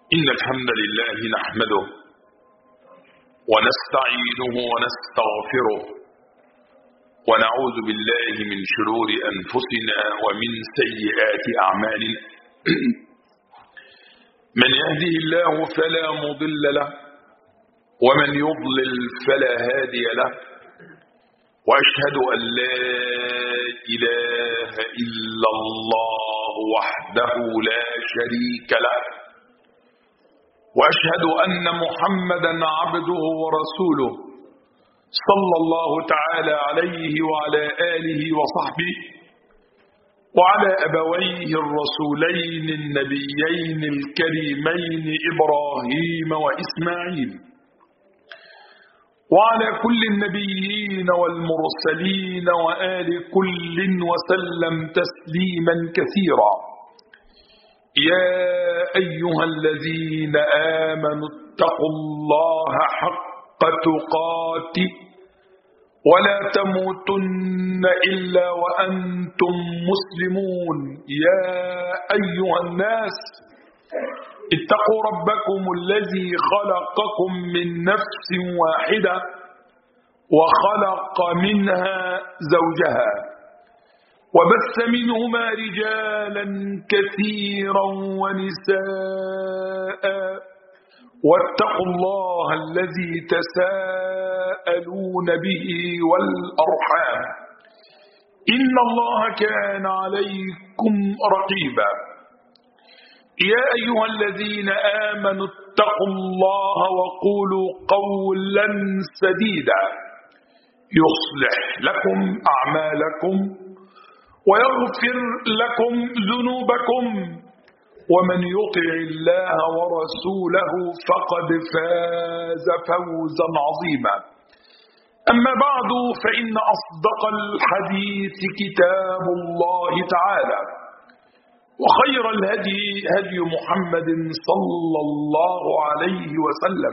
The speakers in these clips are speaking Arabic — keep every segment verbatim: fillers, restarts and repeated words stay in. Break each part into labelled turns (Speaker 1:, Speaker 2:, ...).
Speaker 1: إن الحمد لله نحمده ونستعينه ونستغفره ونعوذ بالله من شرور أنفسنا ومن سيئات أعمالنا من يهده الله فلا مضل له ومن يضلل فلا هادي له وأشهد أن لا إله إلا الله وحده لا شريك له وأشهد أن محمدا عبده ورسوله صلى الله تعالى عليه وعلى آله وصحبه وعلى أبويه الرسولين النبيين الكريمين إبراهيم وإسماعيل وعلى كل النبيين والمرسلين وآل كل وسلم تسليما كثيرا. يا أيها الذين آمنوا اتقوا الله حق تقاته ولا تموتن إلا وأنتم مسلمون. يا أيها الناس اتقوا ربكم الذي خلقكم من نفس واحدة وخلق منها زوجها وبث منهما رجالا كثيرا ونساء واتقوا الله الذي تساءلون به والأرحام إن الله كان عليكم رقيبا. يا أيها الذين آمنوا اتقوا الله وقولوا قولا سديدا يصلح لكم أعمالكم ويغفر لكم ذنوبكم ومن يطع الله ورسوله فقد فاز فوزا عظيما. أما بعد فإن أصدق الحديث كتاب الله تعالى وخير الهدي هدي محمد صلى الله عليه وسلم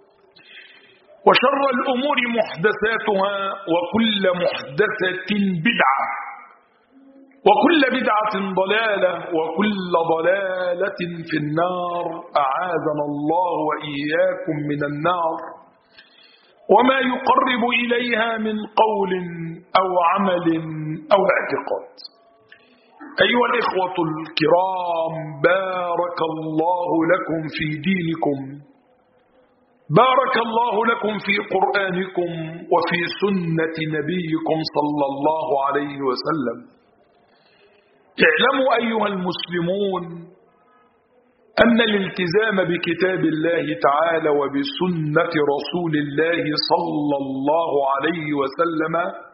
Speaker 1: وشر الأمور محدثاتها وكل محدثة بدعة وكل بدعة ضلالة وكل ضلالة في النار أعاذنا الله وإياكم من النار وما يقرب إليها من قول أو عمل أو اعتقاد. أيها الإخوة الكرام، بارك الله لكم في دينكم، بارك الله لكم في قرآنكم وفي سنة نبيكم صلى الله عليه وسلم. اعلموا أيها المسلمون أن الالتزام بكتاب الله تعالى وبسنة رسول الله صلى الله عليه وسلم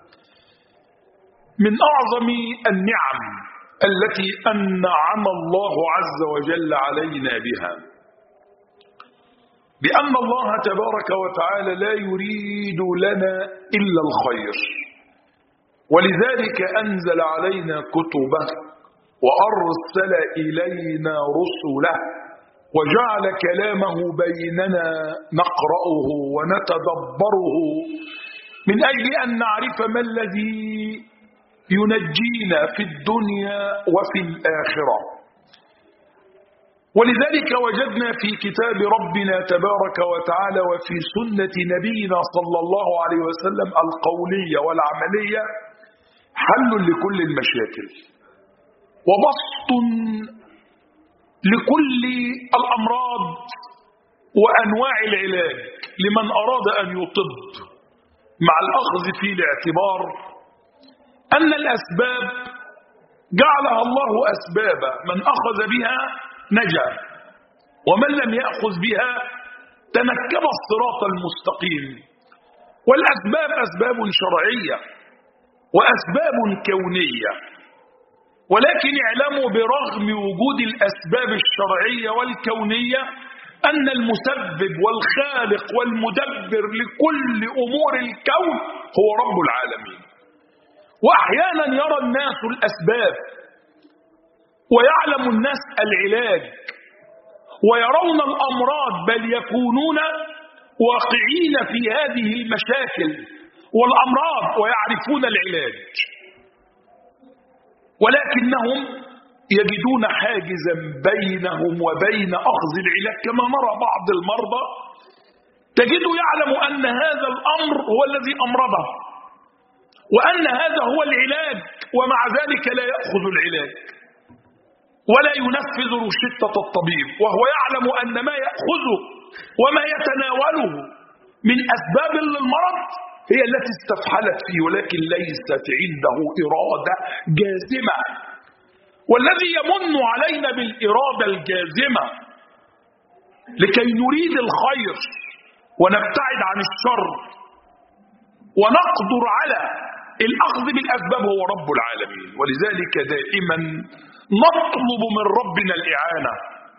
Speaker 1: من أعظم النعم التي أنعم الله عز وجل علينا بها، بأن الله تبارك وتعالى لا يريد لنا إلا الخير، ولذلك أنزل علينا كتبه وأرسل إلينا رسله وجعل كلامه بيننا نقرأه ونتدبره من أجل أن نعرف ما الذي ينجينا في الدنيا وفي الآخرة. ولذلك وجدنا في كتاب ربنا تبارك وتعالى وفي سنة نبينا صلى الله عليه وسلم القولية والعملية حل لكل المشاكل وبسط لكل الأمراض وأنواع العلاج لمن أراد أن يطب، مع الأخذ في الاعتبار أن الأسباب جعلها الله أسبابا، من أخذ بها نجا ومن لم يأخذ بها تنكب الصراط المستقيم. والأسباب أسباب شرعية وأسباب كونية، ولكن اعلموا برغم وجود الأسباب الشرعية والكونية أن المسبب والخالق والمدبر لكل أمور الكون هو رب العالمين. وأحيانا يرى الناس الأسباب ويعلم الناس العلاج ويرون الأمراض، بل يكونون واقعين في هذه المشاكل والأمراض ويعرفون العلاج، ولكنهم يجدون حاجزا بينهم وبين أخذ العلاج، كما نرى بعض المرضى تجده يعلم أن هذا الأمر هو الذي أمرضه وأن هذا هو العلاج، ومع ذلك لا يأخذ العلاج ولا ينفذ روشتة الطبيب، وهو يعلم أن ما يأخذه وما يتناوله من أسباب للمرض هي التي استفحلت فيه، ولكن ليست عنده إرادة جازمة. والذي يمن علينا بالإرادة الجازمة لكي نريد الخير ونبتعد عن الشر ونقدر على الأخذ بالأسباب هو رب العالمين. ولذلك دائما نطلب من ربنا الإعانة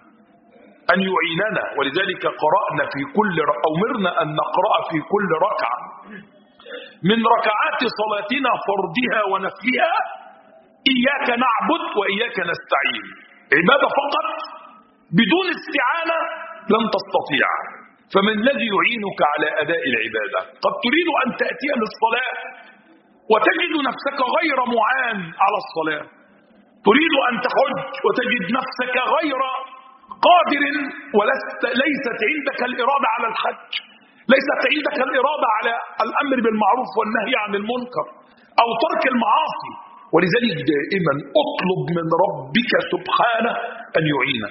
Speaker 1: أن يعيننا. ولذلك قرأنا في كل أمرنا أن نقرأ في كل ركعة من ركعات صلاتنا فرضها ونفلها إياك نعبد وإياك نستعين. عبادة فقط بدون استعانة لن تستطيع. فمن الذي يعينك على أداء العبادة؟ قد تريد أن تأتي للصلاة وتجد نفسك غير معان على الصلاة، تريد أن تحج وتجد نفسك غير قادر ولست ليست عندك الإرادة على الحج، ليست عندك الإرادة على الأمر بالمعروف والنهي عن المنكر أو ترك المعاصي. ولذلك دائما اطلب من ربك سبحانه أن يعينك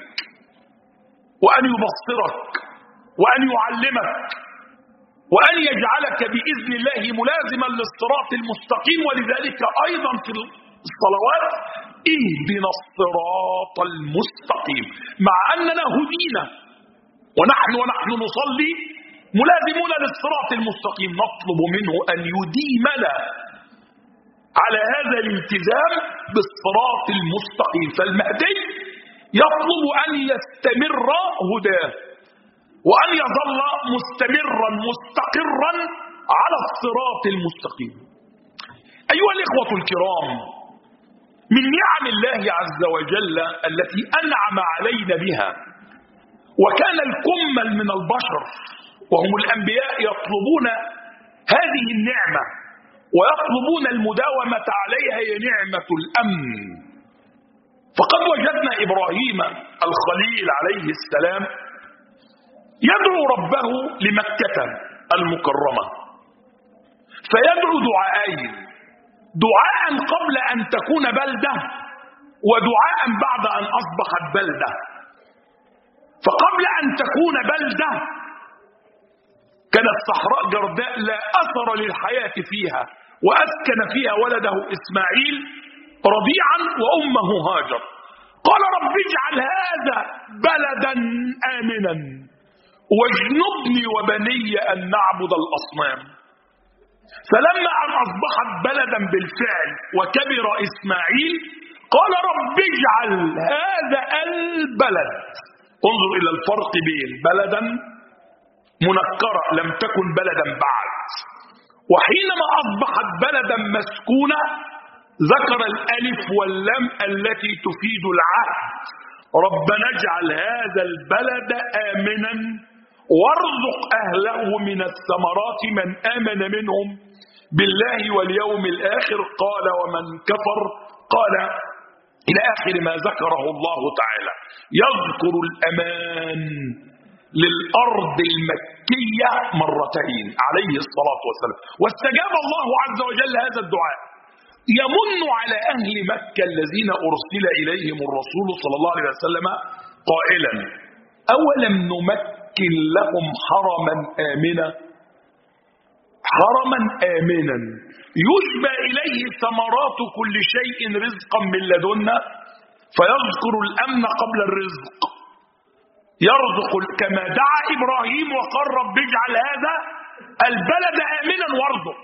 Speaker 1: وأن يبصرك وأن يعلمك وأن يجعلك بإذن الله ملازما للصراط المستقيم. ولذلك أيضا في الصلوات اهدنا الصراط المستقيم، مع أننا هدينا ونحن ونحن نصلي ملازمون للصراط المستقيم، نطلب منه أن يديمنا على هذا الالتزام بالصراط المستقيم. فالمهدي يطلب أن يستمر هداه وأن يظل مستمرا مستقرا على الصراط المستقيم. أيها الإخوة الكرام، من نعم الله عز وجل التي أنعم علينا بها وكان الكمل من البشر وهم الأنبياء يطلبون هذه النعمة ويطلبون المداومة عليها، هي نعمة الأمن. فقد وجدنا إبراهيم الخليل عليه السلام يدعو ربه لمكة المكرمة، فيدعو دعائين: دعاء قبل أن تكون بلدة ودعاء بعد أن أصبحت بلدة. فقبل أن تكون بلدة كانت صحراء جرداء لا أثر للحياة فيها، وأسكن فيها ولده إسماعيل رضيعا وأمه هاجر. قال رب اجعل هذا بلدا آمنا واجنبني وبني أن نعبد الأصنام. فلما أن أصبحت بلدا بالفعل وكبر إسماعيل قال رب اجعل هذا البلد. انظر إلى الفرق بين بلدا منكرة لم تكن بلدا بعد، وحينما أصبحت بلدا مسكونة ذكر الألف واللام التي تفيد العهد: ربنا اجعل هذا البلد آمنا وارزق أهله من الثمرات من آمن منهم بالله واليوم الآخر قال ومن كفر قال إلى آخر ما ذكره الله تعالى. يذكر الأمان للأرض المكية مرتين عليه الصلاة والسلام، واستجاب الله عز وجل هذا الدعاء. يمن على أهل مكة الذين أرسل إليهم الرسول صلى الله عليه وسلم قائلا: أولم نمكن لهم حرما آمنا، حرما آمنا يشبى إليه ثمرات كل شيء رزقا من لدنا. فيذكر الأمن قبل الرزق، يرزق كما دعا إبراهيم وقال رب اجعل هذا البلد آمنا وارزق،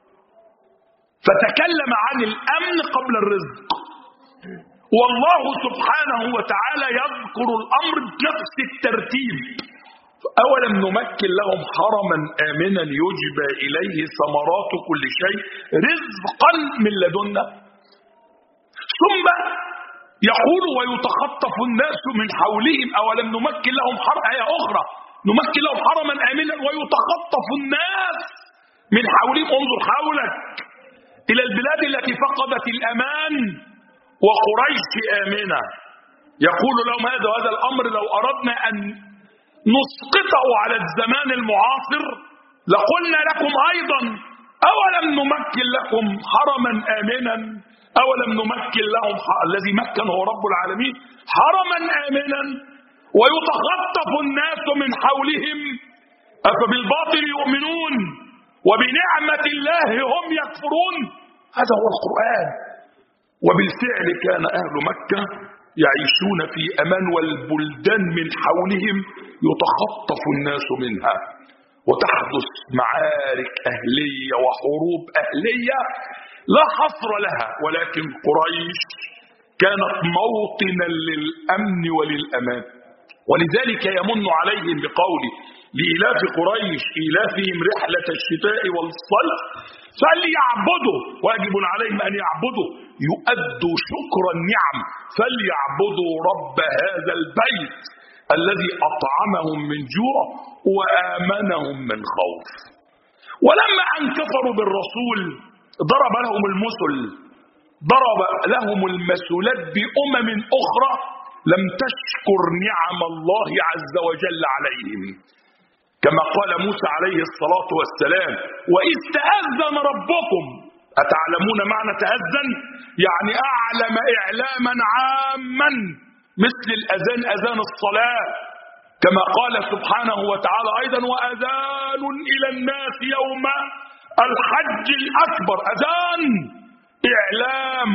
Speaker 1: فتكلم عن الأمن قبل الرزق. والله سبحانه وتعالى يذكر الأمر بنفس الترتيب: أولم نمكن لهم حرما آمنا يجبى إليه ثمرات كل شيء رزقا من لدنا. ثم يقول ويتخطف الناس من حولهم: أولم نمكن لهم حرما، آية أخرى: نمكن لهم حرما آمنا ويتخطف الناس من حولهم. انظر حولك إلى البلاد التي فقدت الأمان وقريش آمنة، يقول لهم هذا وهذا الأمر لو أردنا أن نسقطه على الزمان المعاصر لقلنا لكم أيضا أولم نمكن لكم حرما آمنا، أولم نمكن لهم الذي مكن هو رب العالمين حرما آمنا ويتخطف الناس من حولهم أفبالباطل يؤمنون وبنعمة الله هم يكفرون. هذا هو القرآن. وبالفعل كان أهل مكة يعيشون في أمان والبلدان من حولهم يتخطف الناس منها، وتحدث معارك أهلية وحروب أهلية لا حصر لها، ولكن قريش كانت موطنا للأمن وللأمان. ولذلك يمن عليهم بقوله لإلاف قريش إيلافهم رحلة الشتاء والصيف فليعبدوا، واجب عليهم أن يعبدوا يؤدوا شكر النعم، فليعبدوا رب هذا البيت الذي أطعمهم من جوع وآمنهم من خوف. ولما أن كفروا بالرسول ضرب لهم المثل، ضرب لهم المثلات بأمم أخرى لم تشكر نعم الله عز وجل عليهم، كما قال موسى عليه الصلاة والسلام وإذ تأذن ربكم. أتعلمون معنى تأذن؟ يعني أعلم إعلاما عاما مثل الأذان أذان الصلاة، كما قال سبحانه وتعالى أيضا وأذان إلى الناس يوم الحج الأكبر، أذان إعلام.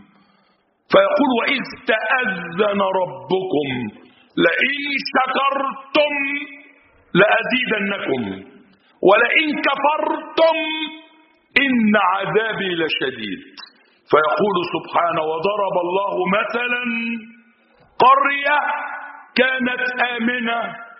Speaker 1: فيقول وإذ تأذن ربكم لئن شكرتم لأزيدنكم ولئن كفرتم إن عذابي لشديد. فيقول سبحانه وضرب الله مثلا قرية كانت آمنة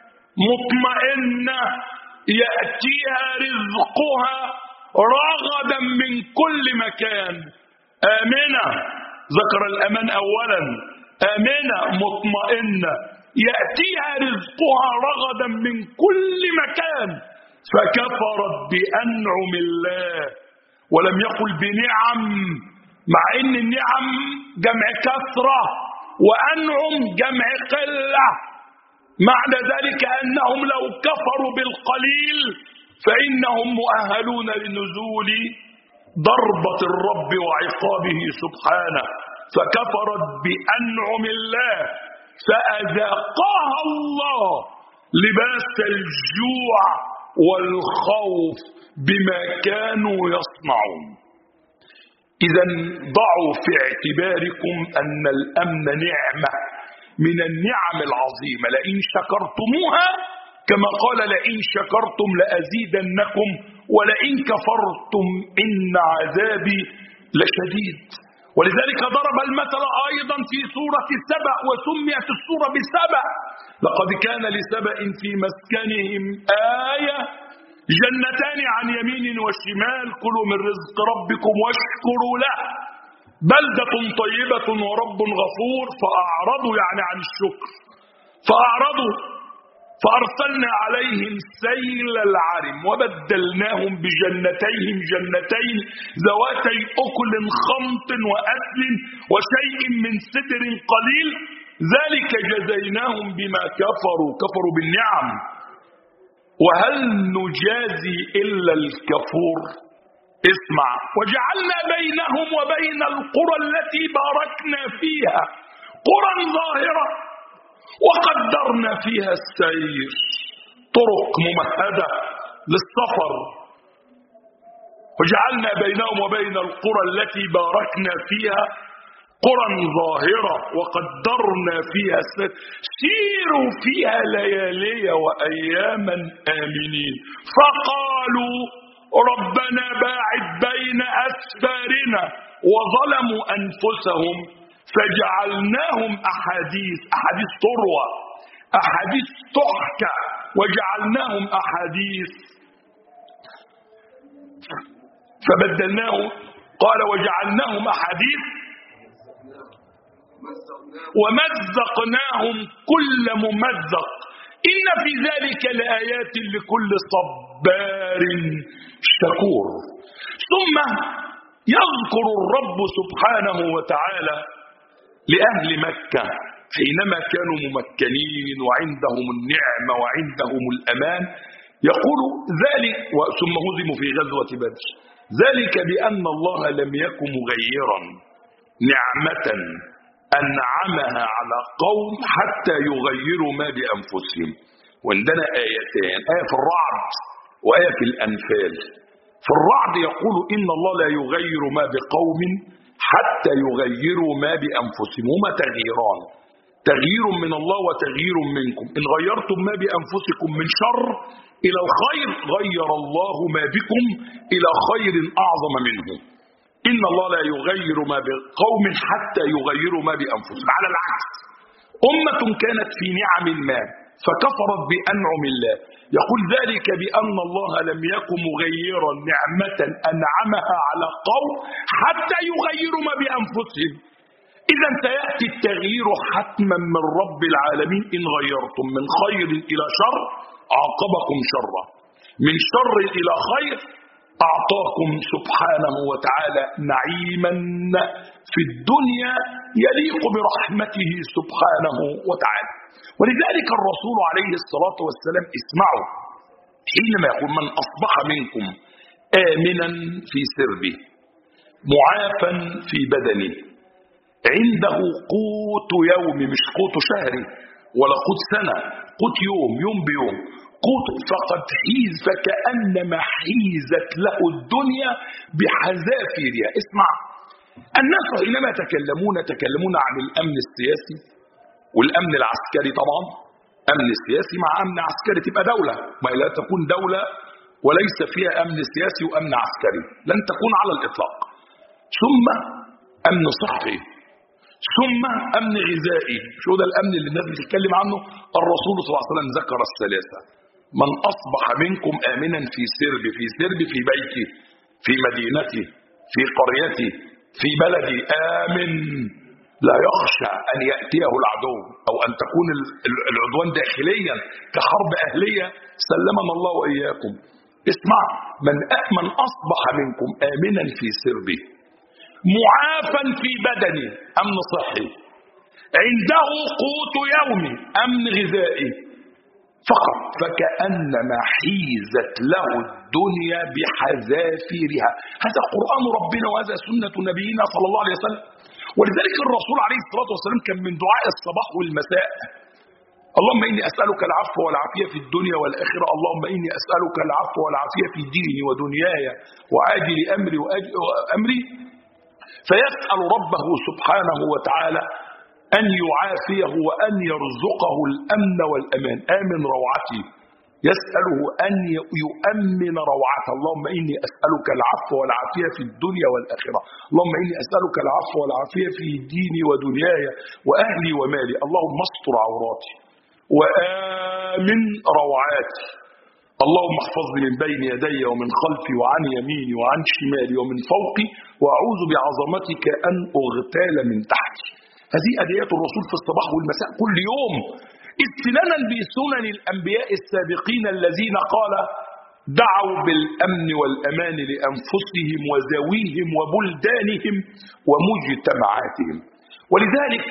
Speaker 1: مطمئنة يأتيها رزقها رغدا من كل مكان. آمنة، ذكر الأمان أولا، آمنة مطمئنة يأتيها رزقها رغدا من كل مكان، فكفرت بأنعم الله ولم يقل بنعم، مع ان النعم جمع كثرة وأنعم جمع قلة، معنى ذلك أنهم لو كفروا بالقليل فإنهم مؤهلون لنزول ضربة الرب وعقابه سبحانه. فكفرت بأنعم الله فأذاقها الله لباس الجوع والخوف بما كانوا يصنعون. إذا ضعوا في اعتباركم أن الأمن نعمة من النعم العظيمة، لئن شكرتموها كما قال لئن شكرتم لأزيدنكم ولئن كفرتم إن عذابي لشديد. ولذلك ضرب المثل أيضا في سورة سبأ وسميت السورة بسبأ لقد كان لسبأ في مسكنهم آية جنتان عن يمين وشمال كلوا من رزق ربكم واشكروا له بلدة طيبة ورب غفور. فأعرضوا يعني عن الشكر، فأعرضوا فأرسلنا عليهم سيل العرم وبدلناهم بجنتيهم جنتين ذواتي أكل خمط وأثل وشيء من سدر قليل ذلك جزيناهم بما كفروا، كفروا بالنعم. وهل نجازي إلا الكفور؟ اسمع، وجعلنا بينهم وبين القرى التي باركنا فيها قرى ظاهرة وقدرنا فيها السير، طرق ممهدة للسفر. وجعلنا بينهم وبين القرى التي باركنا فيها قرى ظاهرة وقدرنا فيها السير سيروا فيها ليالي وأياما آمنين. فقالوا ربنا باعد بين أسفارنا وظلموا أنفسهم فجعلناهم أحاديث، أحاديث تروى، أحاديث تحكى، وجعلناهم أحاديث فبدلناهم. قال وجعلناهم أحاديث ومزقناهم كل ممزق إن في ذلك لآيات لكل صبار شكور. ثم يذكر الرب سبحانه وتعالى لأهل مكة حينما كانوا ممكنين وعندهم النعمة وعندهم الأمان، يقول ذلك ثم هزموا في غزوة بدر، ذلك بأن الله لم يكن مغيرا نعمة أنعمها على قوم حتى يغيروا ما بأنفسهم. وعندنا آيتين، آية في الرعد وآية في الأنفال. في الرعد يقول إن الله لا يغير ما بقوم حتى يغيروا ما بأنفسهم، هما تغييران، تغيير من الله وتغيير منكم. إن غيرتم ما بأنفسكم من شر إلى الخير غير الله ما بكم إلى خير أعظم منه. إن الله لا يغير ما بقوم حتى يغيروا ما بأنفسهم. على العكس، أمة كانت في نعم ما فكفرت بأنعم الله، يقول ذلك بأن الله لم يكن مغيرا نعمة أنعمها على قوم حتى يغيروا ما بأنفسهم. إذا سيأتي التغيير حتما من رب العالمين. إن غيرتم من خير إلى شر عاقبكم شرا، من شر إلى خير أعطاكم سبحانه وتعالى نعيما في الدنيا يليق برحمته سبحانه وتعالى. ولذلك الرسول عليه الصلاة والسلام، اسمعوا، حينما يقول من أصبح منكم آمنا في سربه معافا في بدنه عنده قوت يوم، مش قوت شهري ولا قوت سنة، قوت يوم، يوم بيوم، قوت، فقد حيز فكأنما حيزت له الدنيا بحذافيرها. اسمع، الناس حينما يتكلمون تكلمون عن الأمن السياسي والأمن العسكري. طبعا أمن سياسي مع أمن عسكري تبقى دولة، ما لا تكون دولة وليس فيها أمن سياسي وأمن عسكري، لن تكون على الإطلاق. ثم أمن صحي، ثم أمن غذائي. شو ده الأمن اللي الناس بتتكلم عنه؟ الرسول صلى الله عليه وسلم ذكر الثلاثة: من أصبح منكم آمنا في سرب، في سرب في بيتي، في مدينتي، في قريتي، في بلدي، آمن لا يخشى أن يأتيه العدو أو أن تكون العدوان داخليا كحرب أهلية، سلمنا الله وإياكم. اسمع، من من أصبح منكم آمنا في سربه معافا في بدني، أمن صحي، عنده قوت يومي، أمن غذائي فقط، فكأنما حيزت له الدنيا بحذافيرها. هذا قرآن ربنا وهذا سنة نبينا صلى الله عليه وسلم. ولذلك الرسول عليه الصلاة والسلام كان من دعاء الصباح والمساء: اللهم إني أسألك العفو والعافية في الدنيا والآخرة، اللهم إني أسألك العفو والعافية في ديني ودنياي وعاجل أمري وأمري. فيسأل ربه سبحانه وتعالى أن يعافيه وأن يرزقه الأمن والأمان. آمن روعتي، يسأله أن يؤمن روعته. اللهم إني أسألك العفو والعافية في الدنيا والآخرة، اللهم إني أسألك العفو والعافية في ديني ودنياي وأهلي ومالي، اللهم استر عوراتي وآمن روعاتي، اللهم احفظني من بين يدي ومن خلفي وعن يميني وعن شمالي ومن فوقي، وأعوذ بعظمتك أن أغتال من تحتي. هذه أدعية الرسول في الصباح والمساء كل يوم، استنانا بسنن الأنبياء السابقين الذين قال دعوا بالأمن والأمان لأنفسهم وذويهم وبلدانهم ومجتمعاتهم. ولذلك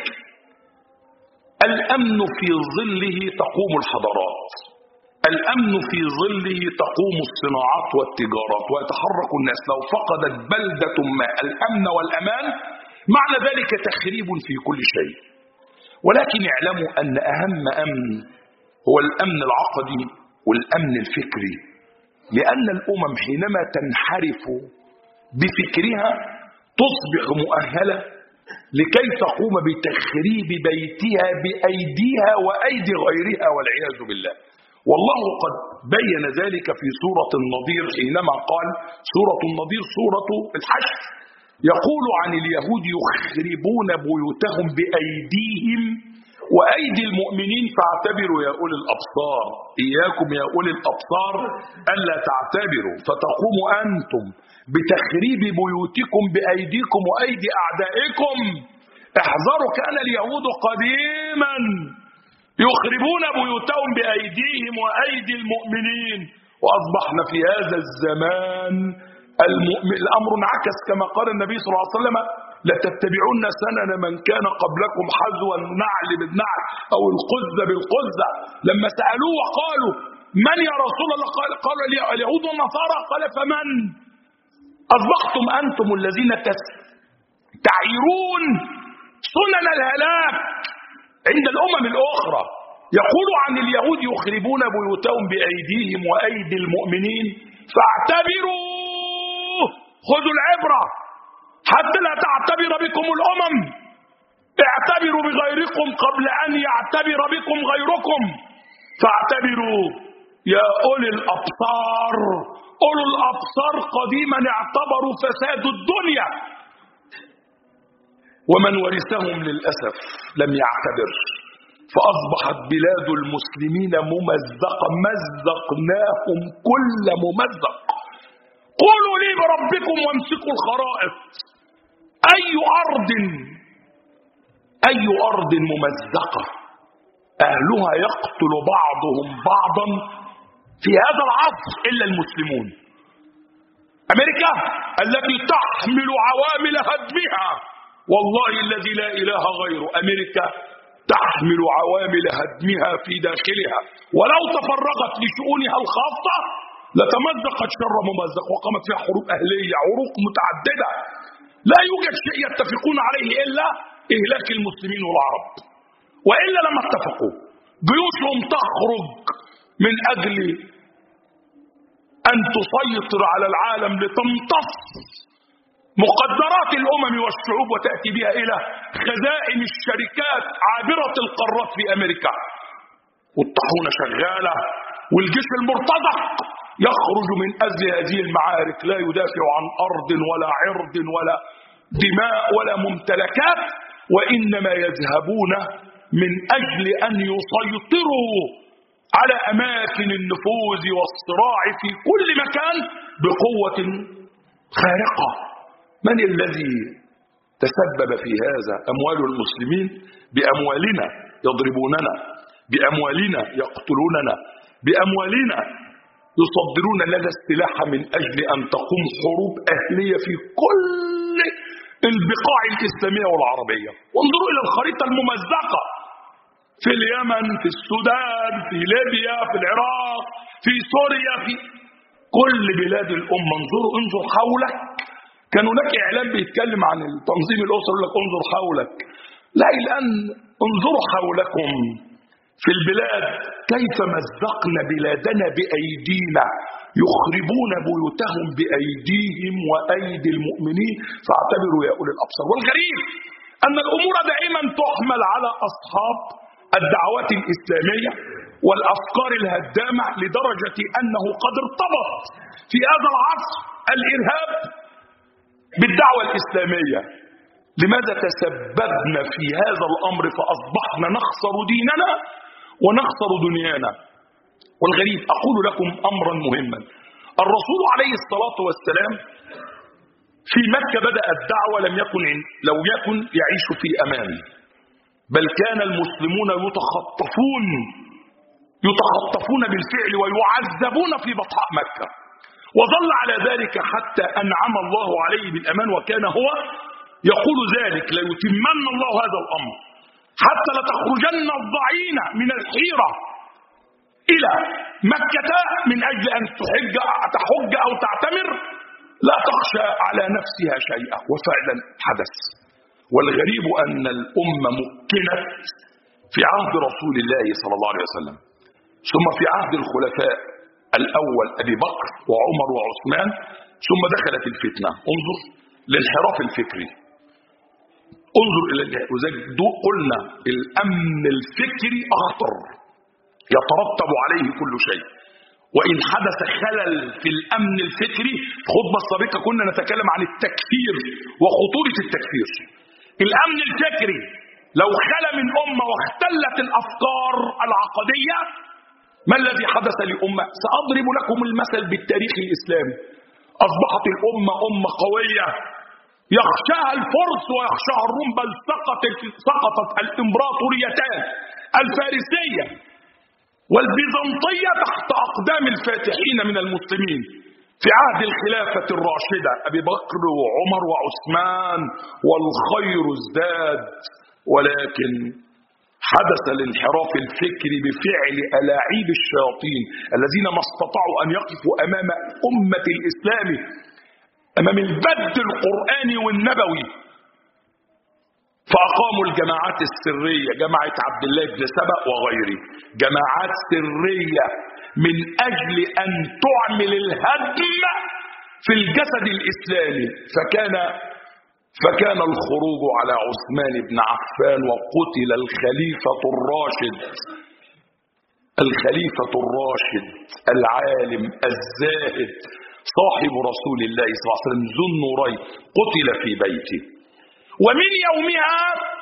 Speaker 1: الأمن في ظله تقوم الحضارات، الأمن في ظله تقوم الصناعات والتجارات ويتحرك الناس. لو فقدت بلدة ما الأمن والأمان معنى ذلك تخريب في كل شيء. ولكن اعلموا أن أهم أمن هو الأمن العقدي والأمن الفكري، لأن الأمم حينما تنحرف بفكرها تصبح مؤهلة لكي تقوم بتخريب بيتها بأيديها وأيدي غيرها والعياذ بالله. والله قد بين ذلك في سورة النضير حينما قال، سورة النضير سورة الحشر، يقول عن اليهود يخربون بيوتهم بأيديهم وأيدي المؤمنين فاعتبروا يا أولي الأبصار. إياكم يا أولي الأبصار ألا تعتبروا فتقوموا أنتم بتخريب بيوتكم بأيديكم وأيدي أعدائكم. احذروا، كان اليهود قديما يخربون بيوتهم بأيديهم وأيدي المؤمنين، وأصبحنا في هذا الزمان المؤمن الأمر انعكس كما قال النبي صلى الله عليه وسلم: لتتبعون سنن من كان قبلكم حذو النعل بالنعل أو القز بالقز. لما سألوه وقالوا من يا رسول الله؟ قال قالوا اليهود والنصارى. قال فمن؟ أصبحتم أنتم الذين تعيرون سنن الهلاك عند الأمم الأخرى. يقول عن اليهود يخربون بيوتهم بأيديهم وأيدي المؤمنين فاعتبروا، خذوا العبرة حتى لا تعتبر بكم الأمم. اعتبروا بغيركم قبل أن يعتبر بكم غيركم. فاعتبروا يا أولي الأبصار. أولو الأبصار قديما اعتبروا فساد الدنيا، ومن ورثهم للأسف لم يعتبر، فأصبحت بلاد المسلمين ممزقة، مزقناهم كل ممزق. قولوا لي بربكم وامسكوا الخرائط. أي أرض أي أرض ممزقة أهلها يقتل بعضهم بعضا في هذا العصر إلا المسلمون. أمريكا التي تحمل عوامل هدمها، والله الذي لا إله غيره، أمريكا تحمل عوامل هدمها في داخلها، ولو تفرغت لشؤونها الخاصة لتمزقت شر ممزق، وقامت فيها حروب أهلية، عروق متعددة. لا يوجد شيء يتفقون عليه إلا إهلاك المسلمين والعرب، وإلا لما اتفقوا. جيوشهم تخرج من أجل أن تسيطر على العالم لتمتص مقدرات الأمم والشعوب وتأتي بها إلى خزائن الشركات عابرة القارات في أمريكا. والطاحونة شغالة، والجيش المرتزق يخرج من أجل هذه المعارك، لا يدافع عن أرض ولا عرض ولا دماء ولا ممتلكات، وإنما يذهبون من أجل أن يسيطروا على أماكن النفوذ والصراع في كل مكان بقوة خارقة. من الذي تسبب في هذا؟ أموال المسلمين. بأموالنا يضربوننا، بأموالنا يقتلوننا، بأموالنا يصدرون لنا السلاح من أجل أن تقوم حروب أهلية في كل البقاع الإسلامية والعربية. وانظروا إلى الخريطة الممزقة في اليمن، في السودان، في ليبيا، في العراق، في سوريا، في كل بلاد الأمة. انظروا، انظر حولك. كان هناك إعلام بيتكلم عن التنظيم الأسري، يقول لك انظر حولك. لا، الآن انظروا حولكم في البلاد كيف مزقنا بلادنا بأيدينا، يخربون بيوتهم بأيديهم وأيدي المؤمنين فاعتبروا يا أولي الأبصار. والغريب أن الأمور دائما تحمل على أصحاب الدعوات الإسلامية والأفكار الهدامة، لدرجة أنه قد ارتبط في هذا العصر الإرهاب بالدعوة الإسلامية. لماذا تسببنا في هذا الأمر فأصبحنا نخسر ديننا ونخسر دنيانا؟ والغريب أقول لكم أمرا مهما. الرسول عليه الصلاة والسلام في مكة بدأ الدعوة لم يكن لو يكن يعيش في أمان، بل كان المسلمون يتخطفون يتخطفون بالفعل ويعذبون في بطحاء مكة، وظل على ذلك حتى أنعم الله عليه بالأمان، وكان هو يقول ذلك: ليتمن الله هذا الأمر حتى لتخرجن الضعين من الحيرة إلى مكة من أجل أن تحج تحج أو تعتمر لا تخشى على نفسها شيئا. وفعلا حدث. والغريب أن الأمة مكنت في عهد رسول الله صلى الله عليه وسلم، ثم في عهد الخلفاء الأول أبي بكر وعمر وعثمان، ثم دخلت الفتنة. انظر للانحراف الفكري، انظر إلى قلنا الأمن الفكري أخطر، يترتب عليه كل شيء. وإن حدث خلل في الأمن الفكري، في الخطبة السابقة كنا نتكلم عن التكفير وخطورة التكفير. الأمن الفكري لو خلى من أمة واختلت الأفكار العقدية، ما الذي حدث لأمة؟ سأضرب لكم المثل بالتاريخ الإسلامي. أصبحت الأمة أمة قوية يخشاها الفرس ويخشاها الروم، بل سقطت سقطت الإمبراطوريتان الفارسية والبيزنطية تحت أقدام الفاتحين من المسلمين. في عهد الخلافة الراشدة أبي بكر وعمر وعثمان والخير ازداد، ولكن حدث الانحراف الفكري بفعل ألاعيب الشياطين الذين ما استطاعوا أن يقفوا أمام أمة الإسلام، أمام البد القرآني والنبوي، فأقاموا الجماعات السرية، جماعة عبد الله بن سبأ وغيره، جماعات سرية من أجل أن تعمل الهدم في الجسد الإسلامي. فكان فكان الخروج على عثمان بن عفان، وقتل الخليفة الراشد الخليفة الراشد العالم الزاهد صاحب رسول الله صلى الله عليه وسلم ذو النورين، قتل في بيته. ومن يومها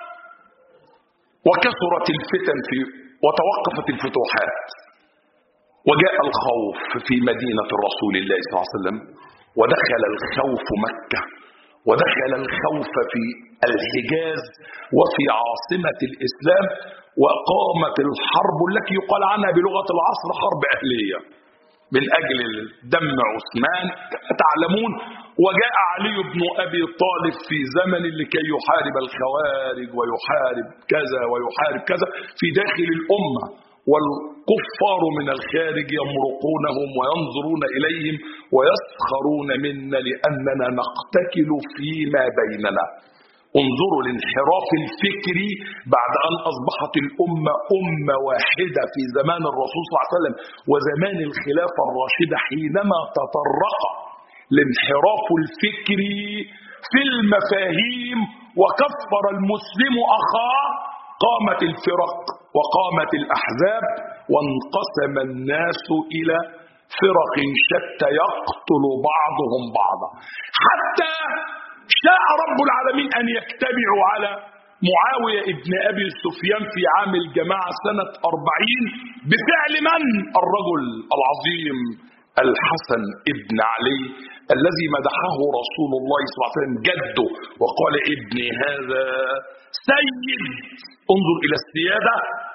Speaker 1: وكثرت الفتن في وتوقفت الفتوحات، وجاء الخوف في مدينة رسول الله صلى الله عليه وسلم، ودخل الخوف مكة، ودخل الخوف في الحجاز وفي عاصمة الإسلام، وقامت الحرب التي يقال عنها بلغة العصر حرب أهلية من أجل دم عثمان تعلمون. وجاء علي بن أبي طالب في زمن لكي يحارب الخوارج ويحارب كذا ويحارب كذا في داخل الأمة، والكفار من الخارج يمرقونهم وينظرون إليهم ويسخرون منا لأننا نقتتل فيما بيننا. انظروا الانحراف الفكري بعد أن أصبحت الأمة أمة واحدة في زمان الرسول صلى الله عليه وسلم وزمان الخلافة الراشدة، حينما تطرق الانحراف الفكري في المفاهيم وكفر المسلم أخاه، قامت الفرق وقامت الأحزاب، وانقسم الناس إلى فرق شتى يقتل بعضهم بعضا، حتى شاء رب العالمين أن يجتمعوا على معاوية ابن أبي سفيان في عام الجماعة سنة أربعين بفعل من؟ الرجل العظيم الحسن ابن علي الذي مدحه رسول الله صلى الله عليه وسلم جده، وقال ابني هذا سيد. انظر إلى السيادة،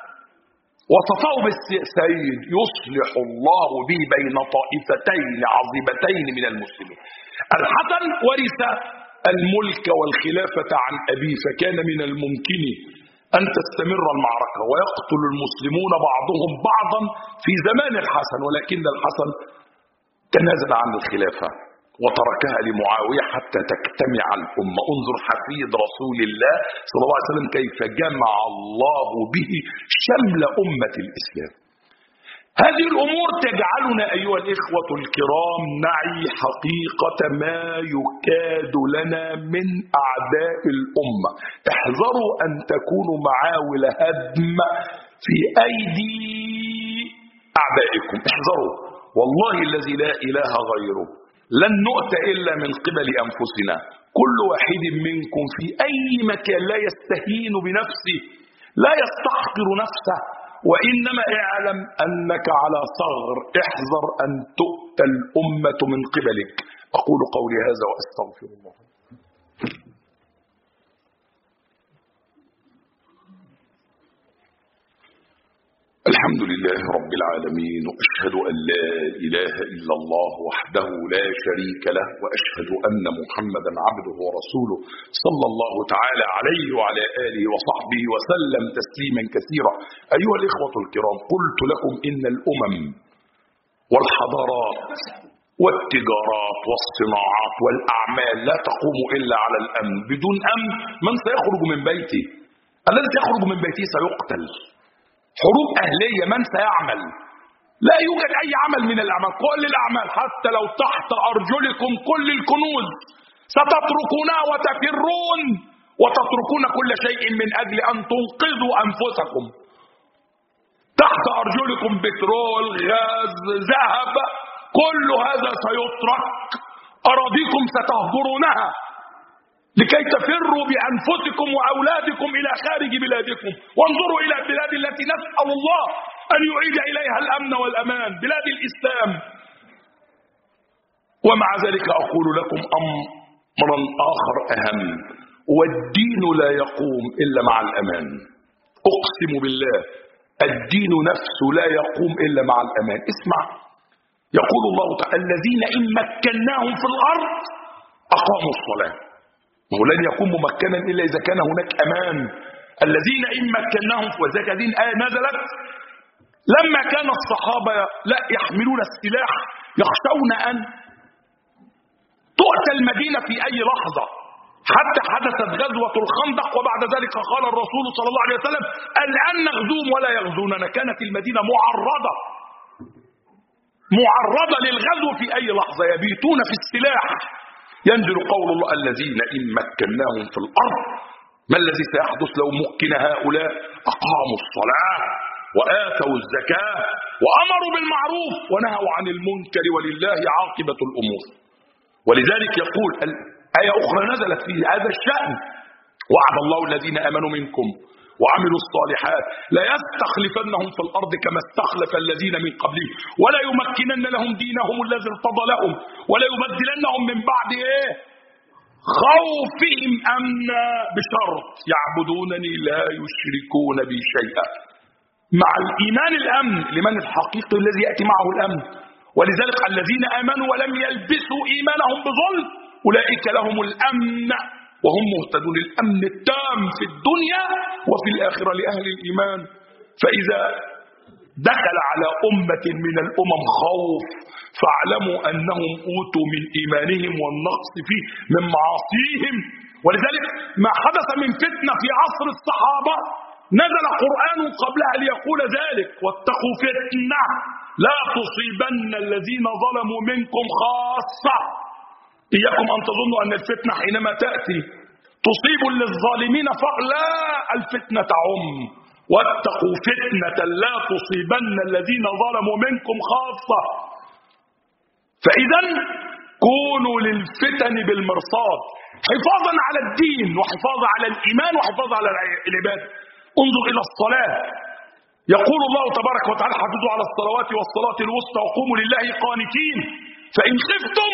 Speaker 1: وصفه بالسيد يصلح الله به بين طائفتين عظيمتين من المسلمين. الحسن ورث الملك والخلافة عن أبيه، فكان من الممكن أن تستمر المعركة ويقتل المسلمون بعضهم بعضا في زمان الحسن، ولكن الحسن تنازل عن الخلافة وتركها لمعاوية حتى تجتمع الأمة. انظر حفيد رسول الله صلى الله عليه وسلم كيف جمع الله به شمل أمة الإسلام. هذه الأمور تجعلنا أيها الإخوة الكرام نعي حقيقة ما يكاد لنا من أعداء الأمة. احذروا أن تكونوا معاول هدم في أيدي أعدائكم، احذروا والله الذي لا إله غيره، لن نؤتى إلا من قبل أنفسنا. كل واحد منكم في أي مكان لا يستهين بنفسه، لا يستحقر نفسه، وإنما اعلم أنك على ثغر، احذر أن تؤتى الأمة من قبلك. أقول قولي هذا وأستغفر الله. الحمد لله رب العالمين، وأشهد أن لا إله إلا الله وحده لا شريك له، وأشهد أن محمدا عبده ورسوله صلى الله تعالى عليه وعلى آله وصحبه وسلم تسليما كثيرا. أيها الإخوة الكرام، قلت لكم إن الأمم والحضارات والتجارات والصناعات والأعمال لا تقوم إلا على الأمن. بدون أمن من سيخرج من بيته؟ الذي سيخرج من بيته سيقتل. حروب أهلية، من سيعمل؟ لا يوجد أي عمل من الأعمال، كل الأعمال حتى لو تحت أرجلكم كل الكنوز ستتركونها وتفرون وتتركون كل شيء من أجل أن تنقذوا أنفسكم. تحت أرجلكم بترول، غاز، ذهب، كل هذا سيترك. أراضيكم ستهجرونها لكي تفروا بأنفسكم وأولادكم إلى خارج بلادكم. وانظروا إلى البلاد التي نسأل الله أن يعيد إليها الأمن والأمان، بلاد الإسلام. ومع ذلك أقول لكم أمرا آخر أهم، والدين لا يقوم إلا مع الأمان. أقسم بالله الدين نفسه لا يقوم إلا مع الأمان. اسمع، يقول الله تعالى الذين إن مكناهم في الأرض أقاموا الصلاة. وهو لن يكون ممكنا إلا إذا كان هناك أمان. الذين إن مكناهم، وذلك هذه الآية نزلت لما كان الصحابة لا يحملون السلاح يخشون أن تؤتى المدينة في أي لحظة، حتى حدثت غزوة الخندق، وبعد ذلك قال الرسول صلى الله عليه وسلم الآن نغزوهم ولا يغزوننا. كانت المدينة معرضة معرضة للغزو في أي لحظة، يبيتون في السلاح. ينزل قول الله الذين إن مكناهم في الأرض. ما الذي سيحدث لو مكن هؤلاء؟ أقاموا الصلاة وآتوا الزكاة وأمروا بالمعروف ونهوا عن المنكر ولله عاقبة الأمور. ولذلك يقول آية أخرى نزلت في هذا الشأن وعد الله الذين آمنوا منكم وعملوا الصالحات لا يستخلفنهم في الأرض كما استخلف الذين من قبلهم ولا يمكنن لهم دينهم الذي ارتضى لهم ولا يبدلنهم من بعد إيه؟ خوفهم أمنا بشرط يعبدونني لا يشركون بي شيئا. مع الإيمان الأمن لمن الحقيقي الذي يأتي معه الأمن. ولذلك الذين آمنوا ولم يلبسوا إيمانهم بظلم أولئك لهم الأمن وهم مهتدون. الأمن التام في الدنيا وفي الآخرة لأهل الإيمان. فإذا دخل على أمة من الأمم خوف فاعلموا أنهم أوتوا من إيمانهم والنقص فيه من معاصيهم. ولذلك ما حدث من فتنة في عصر الصحابة نزل قرآن قبلها ليقول ذلك واتقوا فتنة لا تصيبن الذين ظلموا منكم خاصة. إياكم أن تظنوا أن الفتنة حينما تأتي تصيب للظالمين فلا الفتنة عم واتقوا فتنة لا تصيبن الذين ظلموا منكم خاصة. فإذا كونوا للفتن بالمرصاد حفاظا على الدين وحفاظا على الإيمان وحفاظا على العباد. انظر إلى الصلاة. يقول الله تبارك وتعالى حافظوا على الصلوات والصلاة الوسطى وقوموا لله قانتين فإن خفتم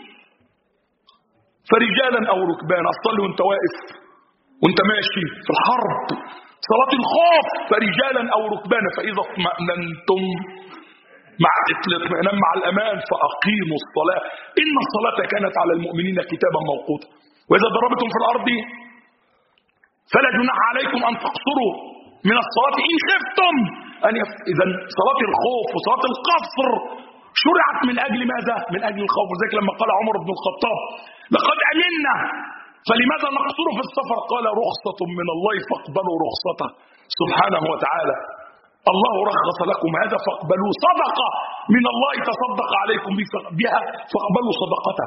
Speaker 1: فرجالا أو ركبانا. أصلي وانت واقف وانت ماشي في الحرب صلاة الخوف فرجالا أو ركبانا فإذا اطمأننتم مع الاطمئنان مع الأمان فأقيموا الصلاة إن الصلاة كانت على المؤمنين كتابا موقوتا. وإذا ضربتم في الأرض فلا جناح عليكم أن تقصروا من الصلاة إن خفتم أن يف... إذا صلاة الخوف وصلاة القصر شرعت من أجل ماذا؟ من أجل الخوف. ذلك لما قال عمر بن الخطاب لقد أمنا فلماذا نقصر في السفر؟ قال رخصة من الله فاقبلوا رخصته سبحانه وتعالى. الله رخص لكم هذا فاقبلوا صدقة من الله تصدق عليكم بها فاقبلوا صدقته.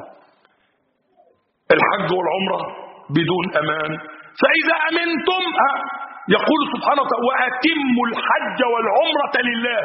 Speaker 1: الحج والعمرة بدون أمان. فإذا أمنتم يقول سبحانه وتعالى وأتموا الحج والعمرة لله.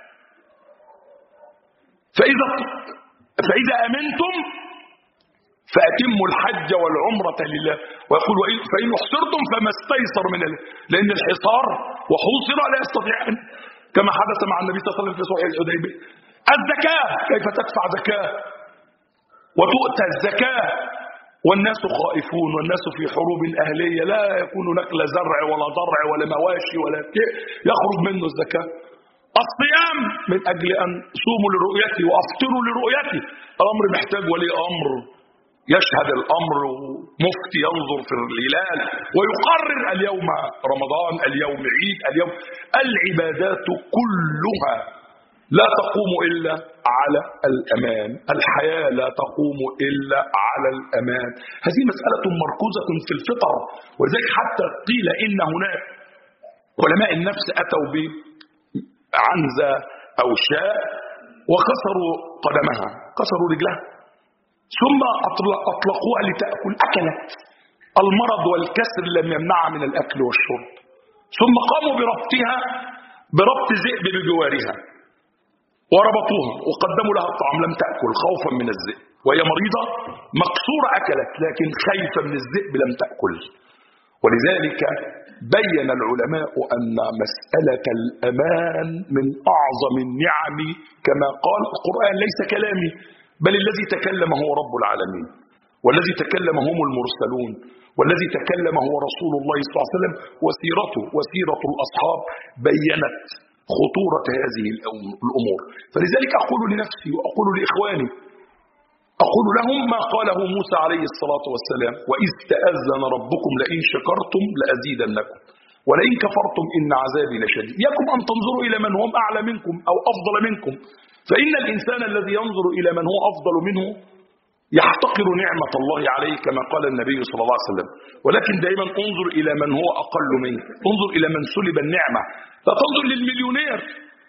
Speaker 1: فإذا فإذا أمنتم فأتموا الحج والعمرة لله. ويقول فإن احصرتم فما استيسر من الله لأن الحصار وحوصر لا يستطيع كما حدث مع النبي صلى الله عليه وسلم في صلح الحديبية. الزكاة كيف تدفع زكاة وتؤتى الزكاة والناس خائفون والناس في حروب أهلية لا يكون نقل زرع ولا ضرع ولا مواشي ولا شيء يخرج منه الزكاة. الصيام من أجل أن صوموا لرؤيتي وأفطروا لرؤيتي. الأمر محتاج ولي أمر يشهد الأمر مفتي ينظر في الهلال ويقرر اليوم رمضان اليوم عيد اليوم. العبادات كلها لا تقوم إلا على الأمان. الحياة لا تقوم إلا على الأمان. هذه مسألة مركوزة في الفطر. ولذلك حتى قيل إن هناك علماء النفس أتوا بعنزة أو شاء وكسروا قدمها كسروا رجلها ثم أطلقوها لتأكل أكلت. المرض والكسر لم يمنعها من الأكل والشرب. ثم قاموا بربطها بربط ذئب بجوارها وربطوها وقدموا لها الطعام لم تأكل خوفا من الذئب وهي مريضة مكسورة أكلت لكن خايفة من الذئب لم تأكل. ولذلك بين العلماء أن مسألة الأمان من أعظم النعم كما قال القرآن ليس كلامي بل الذي تكلم هو رب العالمين والذي تكلم هم المرسلون والذي تكلم هو رسول الله صلى الله عليه وسلم. وسيرته وسيرة الأصحاب بيّنت خطورة هذه الأمور. فلذلك أقول لنفسي وأقول لإخواني، أقول لهم ما قاله موسى عليه الصلاة والسلام: وإذ تأذن ربكم لئن شكرتم لأزيدنكم ولئن كفرتم إن عذابي لشديد. يكم أن تنظروا إلى من هم أعلى منكم أو أفضل منكم، فإن الإنسان الذي ينظر إلى من هو أفضل منه يحتقر نعمة الله عليه كما قال النبي صلى الله عليه وسلم. ولكن دائما انظر إلى من هو أقل منه، انظر إلى من سلب النعمة، لا تنظر للمليونير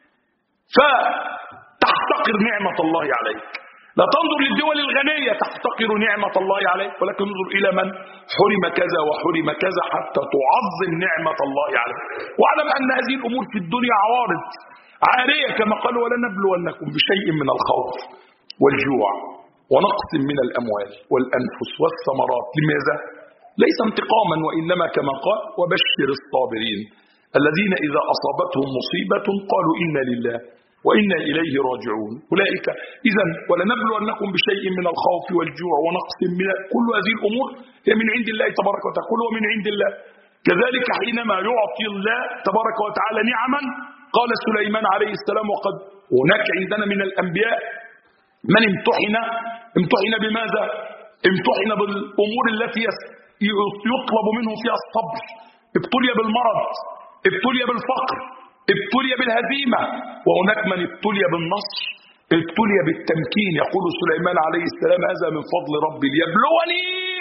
Speaker 1: فتحتقر نعمة الله عليك، لا تنظر للدول الغنية تحتقر نعمة الله عليك، ولكن انظر إلى من حرم كذا وحرم كذا حتى تعظم نعمة الله عليك. واعلم أن هذه الأمور في الدنيا عوارض عارية كما قال: ولنبلونكم بشيء من الخوف والجوع ونقص من الأموال والأنفس والثمرات. لماذا؟ ليس انتقاما، وإنما كما قال: وبشر الصابرين الذين إذا أصابتهم مصيبة قالوا إنا لله وإنا إليه راجعون. أولئك إذا ولنبلونكم بشيء من الخوف والجوع ونقص من كل هذه الأمور هي من عند الله تبارك وتعالى، كل من عند الله. كذلك حينما يعطي الله تبارك وتعالى نعما، قال سليمان عليه السلام: وقد هناك عندنا من الأنبياء من امتحن امتحن بماذا؟ امتحن بالأمور التي يطلب منه فيها الصبر، ابتلي بالمرض، ابتلي بالفقر، ابتلي بالهزيمة. وهناك من ابتلي بالنصر، ابتلي بالتمكين. يقول سليمان عليه السلام: هذا من فضل ربي ليبلوني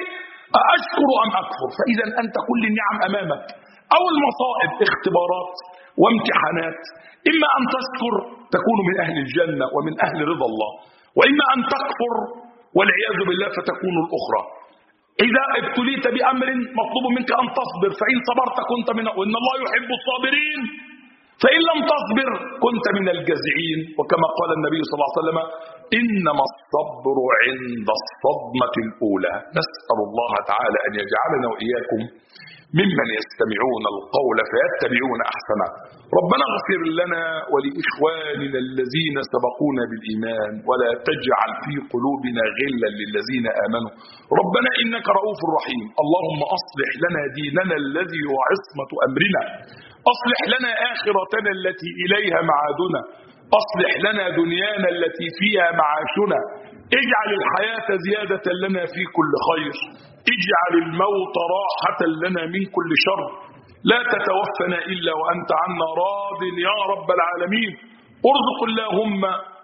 Speaker 1: أشكر أم أكفر. فإذا أنت كل النعم أمامك أو المصائب اختبارات وامتحانات، إما أن تشكر تكون من أهل الجنة ومن أهل رضا الله، وإما أن تكفر والعياذ بالله فتكون الأخرى. إذا ابتليت بأمر مطلوب منك أن تصبر، فإن صبرت كنت من، وإن الله يحب الصابرين، فإن لم تصبر كنت من الجزعين. وكما قال النبي صلى الله عليه وسلم: إنما الصبر عند الصدمة الأولى. نسأل الله تعالى أن يجعلنا وإياكم ممن يستمعون القول فيتبعون أحسنه. ربنا اغفر لنا ولإخواننا الذين سبقونا بالإيمان ولا تجعل في قلوبنا غلا للذين آمنوا ربنا إنك رؤوف رحيم. اللهم أصلح لنا ديننا الذي هو عصمة أمرنا، أصلح لنا آخرتنا التي إليها معادنا، أصلح لنا دنيانا التي فيها معاشنا، اجعل الحياة زيادة لنا في كل خير، اجعل الموت راحة لنا من كل شر، لا تتوفنا إلا وأنت عنا راض يا رب العالمين. ارزق اللهم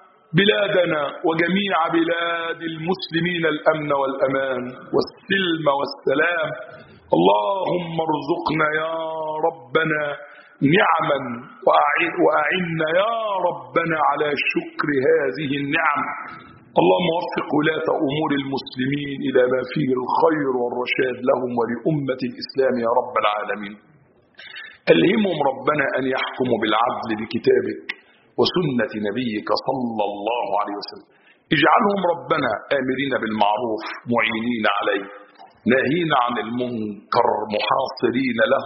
Speaker 1: بلادنا وجميع بلاد المسلمين الأمن والأمان والسلم والسلام. اللهم ارزقنا يا ربنا نعما وأعنا يا ربنا على شكر هذه النعم. اللهم وفق ولاة أمور المسلمين إلى ما فيه الخير والرشاد لهم ولأمة الإسلام يا رب العالمين. ألهمهم ربنا أن يحكموا بالعدل بكتابك وسنة نبيك صلى الله عليه وسلم. اجعلهم ربنا آمرين بالمعروف معينين عليه، ناهين عن المنكر محاصرين له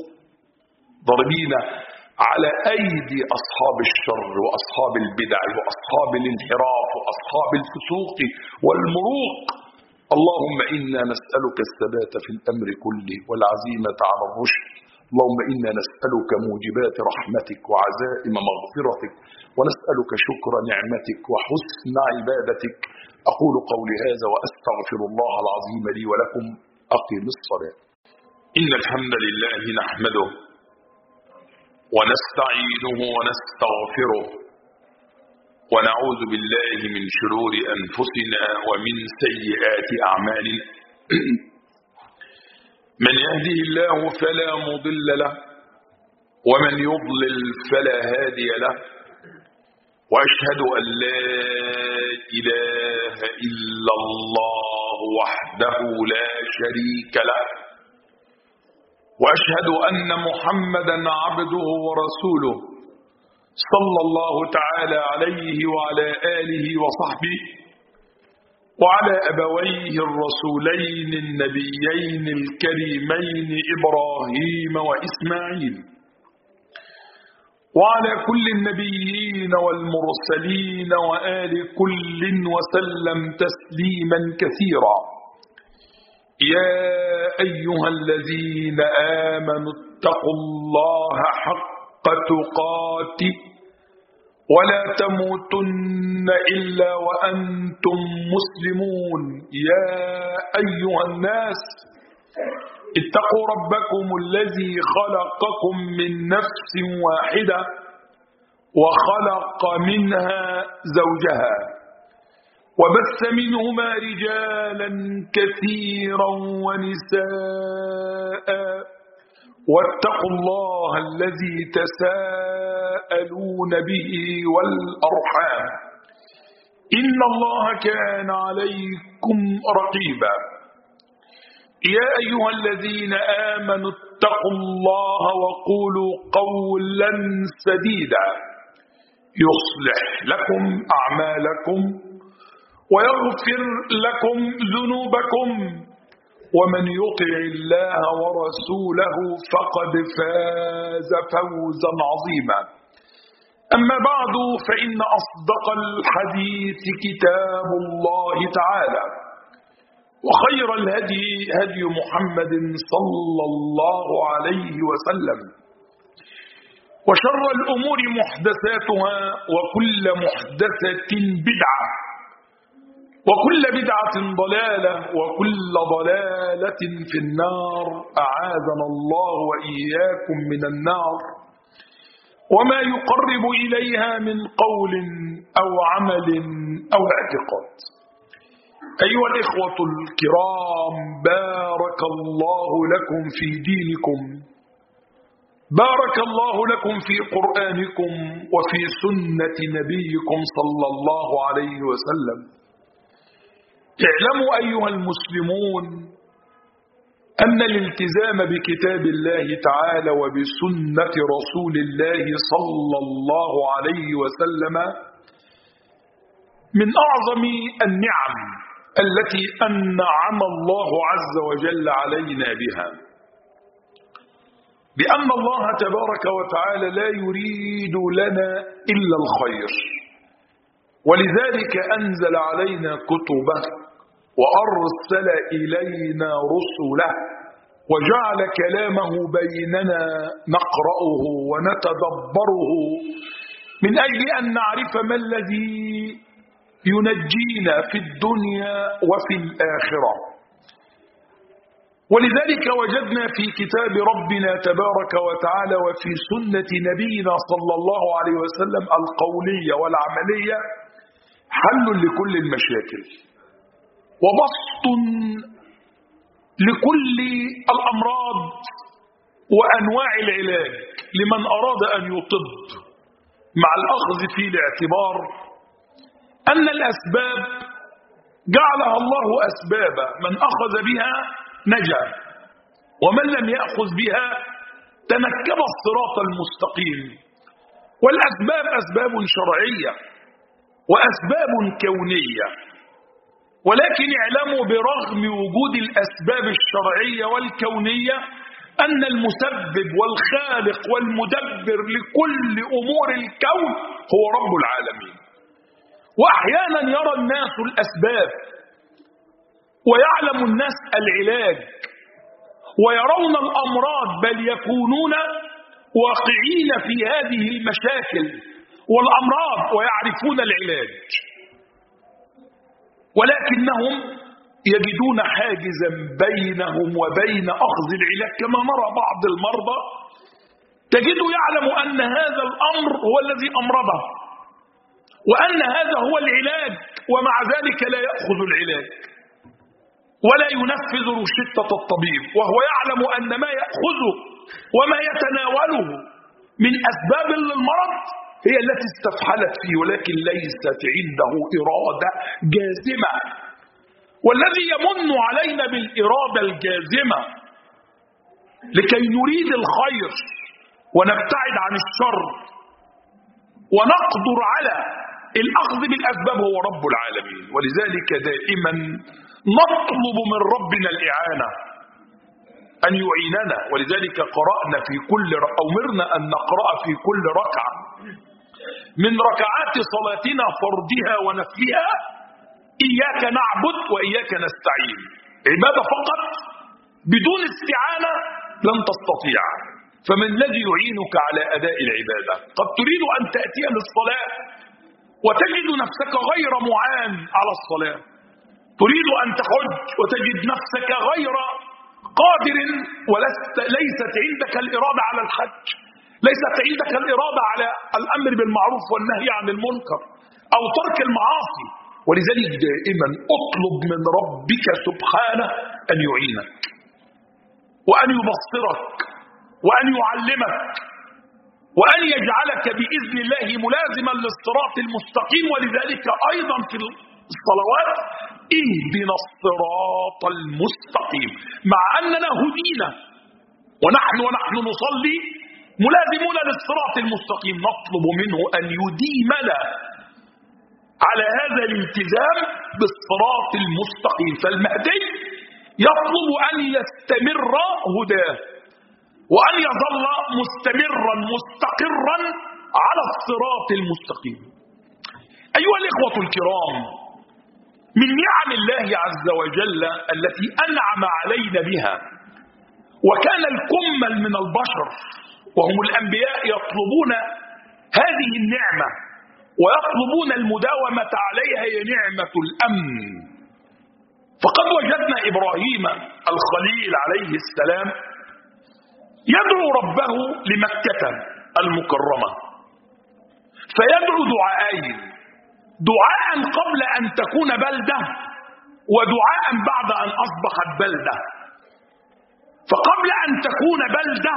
Speaker 1: ومضربين على أيدي أصحاب الشر وأصحاب البدع وأصحاب الانحراف وأصحاب الفسوق والمروق. اللهم إنا نسألك الثبات في الأمر كله والعزيمة على الرشد. اللهم إنا نسألك موجبات رحمتك وعزائم مغفرتك، ونسألك شكر نعمتك وحسن عبادتك. أقول قولي هذا وأستغفر الله العظيم لي ولكم. أقم الصلاة. إن الحمد لله نحمده ونستعينه ونستغفره ونعوذ بالله من شرور أنفسنا ومن سيئات أعمالنا. من يهده الله فلا مضل له ومن يضلل فلا هادي له، وأشهد أن لا إله إلا الله وحده لا شريك له، وأشهد أن محمدا عبده ورسوله صلى الله تعالى عليه وعلى آله وصحبه وعلى أبويه الرسولين النبيين الكريمين إبراهيم وإسماعيل، وعلى كل النبيين والمرسلين وآل كل وسلم تسليما كثيرا. يا أيها الذين آمنوا اتقوا الله حق تقاته ولا تموتن إلا وأنتم مسلمون. يا أيها الناس اتقوا ربكم الذي خلقكم من نفس واحدة وخلق منها زوجها وبث منهما رجالا كثيرا ونساء واتقوا الله الذي تساءلون به والأرحام إن الله كان عليكم رقيبا. يا أيها الذين آمنوا اتقوا الله وقولوا قولا سديدا يصلح لكم أعمالكم ويغفر لكم ذنوبكم ومن يطع الله ورسوله فقد فاز فوزا عظيما. أما بعد فإن أصدق الحديث كتاب الله تعالى وخير الهدي هدي محمد صلى الله عليه وسلم وشر الأمور محدثاتها وكل محدثة بدعة وكل بدعة ضلالة وكل ضلالة في النار أعاذنا الله وإياكم من النار وما يقرب إليها من قول أو عمل أو اعتقاد. أيها الإخوة الكرام بارك الله لكم في دينكم بارك الله لكم في قرآنكم وفي سنة نبيكم صلى الله عليه وسلم. اعلموا أيها المسلمون أن الالتزام بكتاب الله تعالى وبسنة رسول الله صلى الله عليه وسلم من أعظم النعم التي أنعم الله عز وجل علينا بها، بأن الله تبارك وتعالى لا يريد لنا إلا الخير، ولذلك أنزل علينا كتبه وأرسل إلينا رسله وجعل كلامه بيننا نقرأه ونتدبره من أجل أن نعرف ما الذي ينجينا في الدنيا وفي الآخرة. ولذلك وجدنا في كتاب ربنا تبارك وتعالى وفي سنة نبينا صلى الله عليه وسلم القولية والعملية حل لكل المشاكل وبسط لكل الأمراض وأنواع العلاج لمن أراد أن يطب، مع الأخذ في الاعتبار أن الأسباب جعلها الله أسبابا، من أخذ بها نجا ومن لم يأخذ بها تنكب الصراط المستقيم. والأسباب أسباب شرعية وأسباب كونية، ولكن اعلموا برغم وجود الأسباب الشرعية والكونية أن المسبب والخالق والمدبر لكل أمور الكون هو رب العالمين. وأحيانا يرى الناس الأسباب ويعلم الناس العلاج ويرون الأمراض، بل يكونون واقعين في هذه المشاكل والأمراض ويعرفون العلاج، ولكنهم يجدون حاجزا بينهم وبين أخذ العلاج. كما نرى بعض المرضى تجده يعلم أن هذا الأمر هو الذي أمرضه وأن هذا هو العلاج، ومع ذلك لا يأخذ العلاج ولا ينفذ روشتة الطبيب، وهو يعلم أن ما يأخذه وما يتناوله من أسباب للمرض هي التي استفحلت فيه، ولكن ليست عنده إرادة جازمة. والذي يمن علينا بالإرادة الجازمة لكي نريد الخير ونبتعد عن الشر ونقدر على الأخذ بالأسباب هو رب العالمين. ولذلك دائما نطلب من ربنا الإعانة أن يعيننا. ولذلك قرأنا في كل أمرنا أن نقرأ في كل ركعة من ركعات صلاتنا فرضها ونفلها إياك نعبد وإياك نستعين، عبادة فقط بدون استعانة لن تستطيع. فمن الذي يعينك على أداء العبادة؟ قد تريد أن تأتي للصلاة وتجد نفسك غير معان على الصلاة، تريد أن تحج وتجد نفسك غير قادر ولست ليست عندك الإرادة على الحج، ليست عندك الإرادة على الأمر بالمعروف والنهي عن المنكر أو ترك المعاصي. ولذلك دائما اطلب من ربك سبحانه أن يعينك وأن يبصرك وأن يعلمك وأن يجعلك بإذن الله ملازما للصراط المستقيم. ولذلك أيضا في الصلوات اهدنا الصراط المستقيم، مع أننا هدينا ونحن ونحن نصلي ملازمون للصراط المستقيم، نطلب منه أن يديمنا على هذا الالتزام بالصراط المستقيم. فالمهدي يطلب أن يستمر هداه وأن يظل مستمرا مستقرا على الصراط المستقيم. أيها الإخوة الكرام، من نعم الله عز وجل التي أنعم علينا بها، وكان الكمل من البشر وهم الأنبياء يطلبون هذه النعمة ويطلبون المداومة عليها، هي نعمة الأمن. فقد وجدنا إبراهيم الخليل عليه السلام يدعو ربه لمكة المكرمة، فيدعو دعائين: دعاء قبل أن تكون بلدة، ودعاء بعد أن أصبحت بلدة. فقبل أن تكون بلدة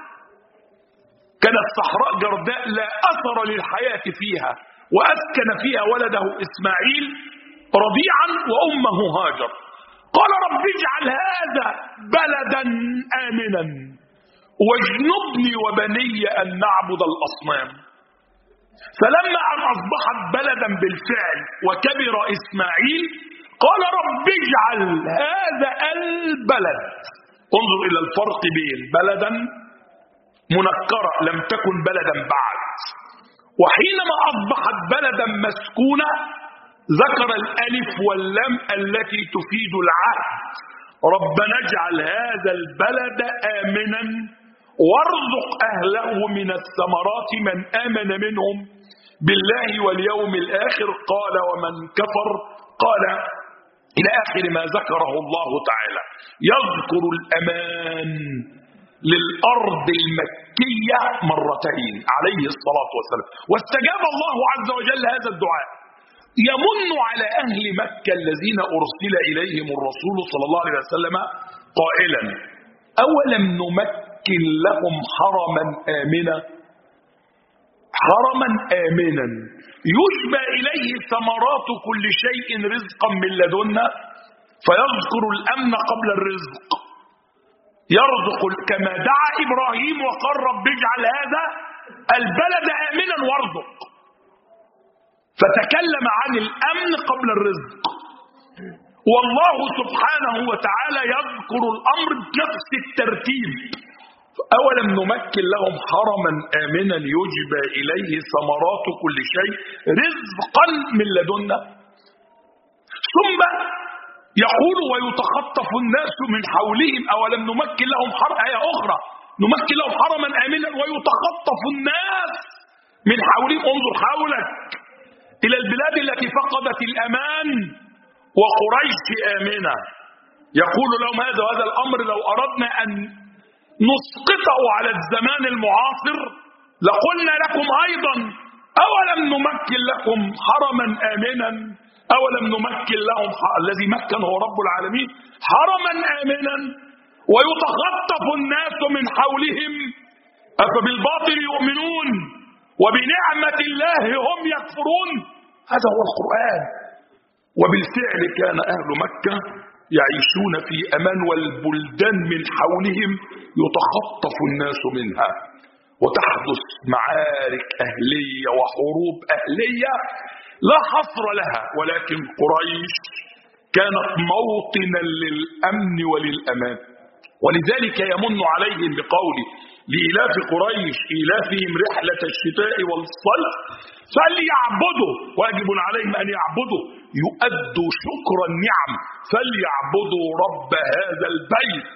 Speaker 1: كانت صحراء جرداء لا أثر للحياة فيها، وأسكن فيها ولده إسماعيل رضيعا وأمه هاجر. قال رب اجعل هذا بلدا آمنا واجنبني وبني أن نعبد الأصنام. فلما أن أصبحت بلدا بالفعل وكبر إسماعيل قال رب اجعل هذا البلد. انظر إلى الفرق بين بلدا منكرة لم تكن بلدا بعد، وحينما أصبحت بلدا مسكونة ذكر الألف واللام التي تفيد العهد: ربنا اجعل هذا البلد آمنا وارزق أهله من الثمرات من آمن منهم بالله واليوم الآخر قال ومن كفر، قال إلى آخر ما ذكره الله تعالى. يذكر الأمان للأرض المكية مرتين عليه الصلاة والسلام، واستجاب الله عز وجل هذا الدعاء. يمن على أهل مكة الذين أرسل إليهم الرسول صلى الله عليه وسلم قائلا: أولم نمكن لهم حرما آمنا، حرما آمنا يشبى إليه ثمرات كل شيء رزقا من لدنا، فيذكر الأمن قبل الرزق، يرزق كما دعا إبراهيم وقال رب اجعل هذا البلد آمنا وارزق، فتكلم عن الأمن قبل الرزق. والله سبحانه وتعالى يذكر الأمر بنفس الترتيب: أولم نمكن لهم حرما آمنا يجبى إليه ثمرات كل شيء رزقا من لدنا. ثم يقول ويتخطف الناس من حولهم: أولم نمكن لهم حرما، آية أخرى: نمكن لهم حرما آمنا ويتخطف الناس من حولهم. انظر حولك إلى البلاد التي فقدت الأمان وقريش آمنة، يقول لهم هذا وهذا الأمر لو أردنا أن نسقطه على الزمان المعاصر لقلنا لكم أيضا أولم نمكن لكم حرما آمنا، أولم نمكن لهم الذي مكن هو رب العالمين حرما آمنا ويتخطف الناس من حولهم أفبالباطل يؤمنون وبنعمة الله هم يكفرون. هذا هو القرآن. وبالفعل كان أهل مكة يعيشون في أمان والبلدان من حولهم يتخطف الناس منها، وتحدث معارك أهلية وحروب أهلية لا حصر لها. ولكن قريش كانت موطنا للأمن وللأمان، ولذلك يمن عليهم بقوله: لإلاف قريش إيلافهم رحلة الشتاء والصيف فليعبدوا، واجب عليهم أن يعبدوا، يؤدوا شكر النعم، فليعبدوا رب هذا البيت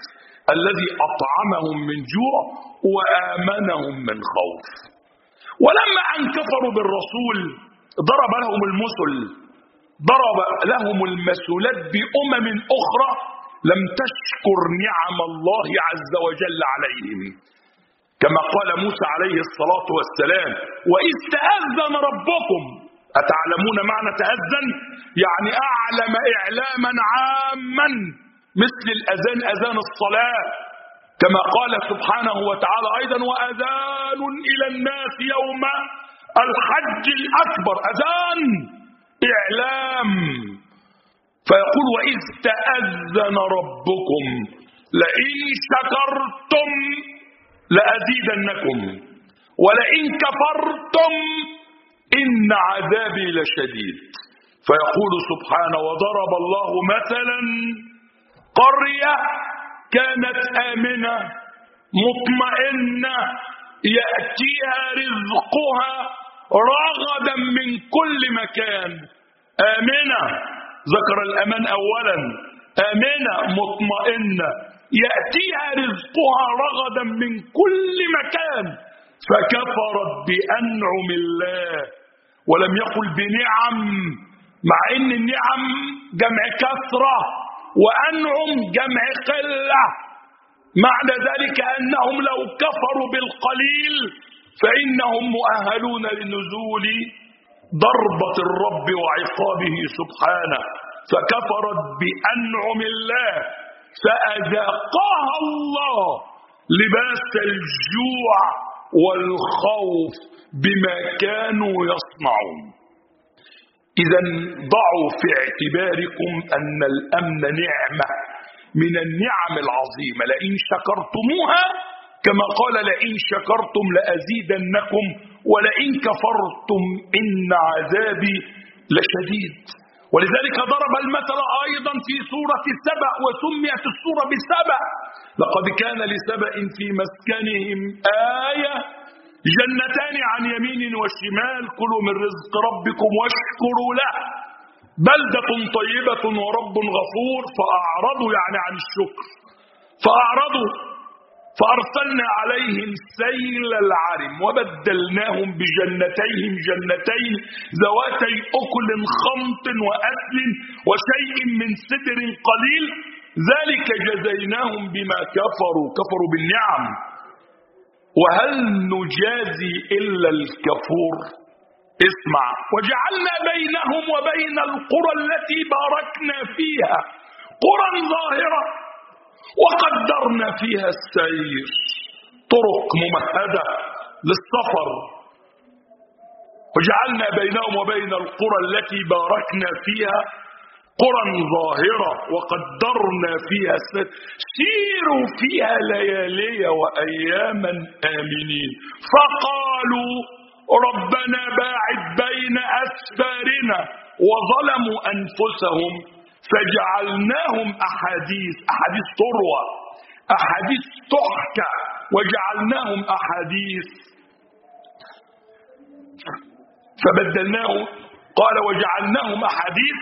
Speaker 1: الذي أطعمهم من جوع وآمنهم من خوف. ولما أن كفروا بالرسول ضرب لهم المثل، ضرب لهم المثلات بأمم أخرى لم تشكر نعم الله عز وجل عليهم، كما قال موسى عليه الصلاة والسلام: وإذ تأذن ربكم. أتعلمون معنى تأذن؟ يعني أعلم إعلاما عاما مثل الأذان أذان الصلاة، كما قال سبحانه وتعالى أيضا: وأذان إلى الناس يوم الحج الأكبر. أذان إعلام. فيقول: وإذ تأذن ربكم لئن شكرتم لأزيدنكم ولئن كفرتم إن عذابي لشديد. فيقول سبحانه: وضرب الله مثلا قرية كانت آمنة مطمئنة يأتيها رزقها رغدا من كل مكان. آمنة، ذكر الأمان أولا، آمنة مطمئنة يأتيها رزقها رغدا من كل مكان، فكفرت بأنعم الله، ولم يقل بنعم، مع ان النعم جمع كثرة وأنعم جمع قلة. معنى ذلك أنهم لو كفروا بالقليل فإنهم مؤهلون لنزول ضربة الرب وعقابه سبحانه. فكفرت بأنعم الله فأذاقها الله لباس الجوع والخوف بما كانوا يصنعون. إذا ضعوا في اعتباركم أن الأمن نعمة من النعم العظيمة، لئن شكرتموها كما قال: لئن شكرتم لأزيدنكم ولئن كفرتم إن عذابي لشديد. ولذلك ضرب المثل أيضا في سورة سبأ، وسميت السورة بسبأ: لقد كان لسبأ في مسكنهم آية جنتان عن يمين وشمال كلوا من رزق ربكم واشكروا له بلدة طيبة ورب غفور. فأعرضوا يعني عن الشكر، فأعرضوا فأرسلنا عليهم سيل العرم وبدلناهم بجنتيهم جنتين ذواتي أكل خمط وأثل وشيء من سدر قليل ذلك جزيناهم بما كفروا، كفروا بالنعم. وهل نجازي إلا الكفور؟ اسمع: وجعلنا بينهم وبين القرى التي باركنا فيها قرى ظاهرة وقدرنا فيها السير، طرق ممهدة للسفر. وجعلنا بينهم وبين القرى التي باركنا فيها قرى ظاهرة وقدرنا فيها السير سيروا فيها ليالي وأياما آمنين. فقالوا: ربنا باعد بين أسفارنا، وظلموا أنفسهم فجعلناهم أحاديث، أحاديث تروى، أحاديث تحكى، وجعلناهم أحاديث فبدلناهم. قال: وجعلناهم أحاديث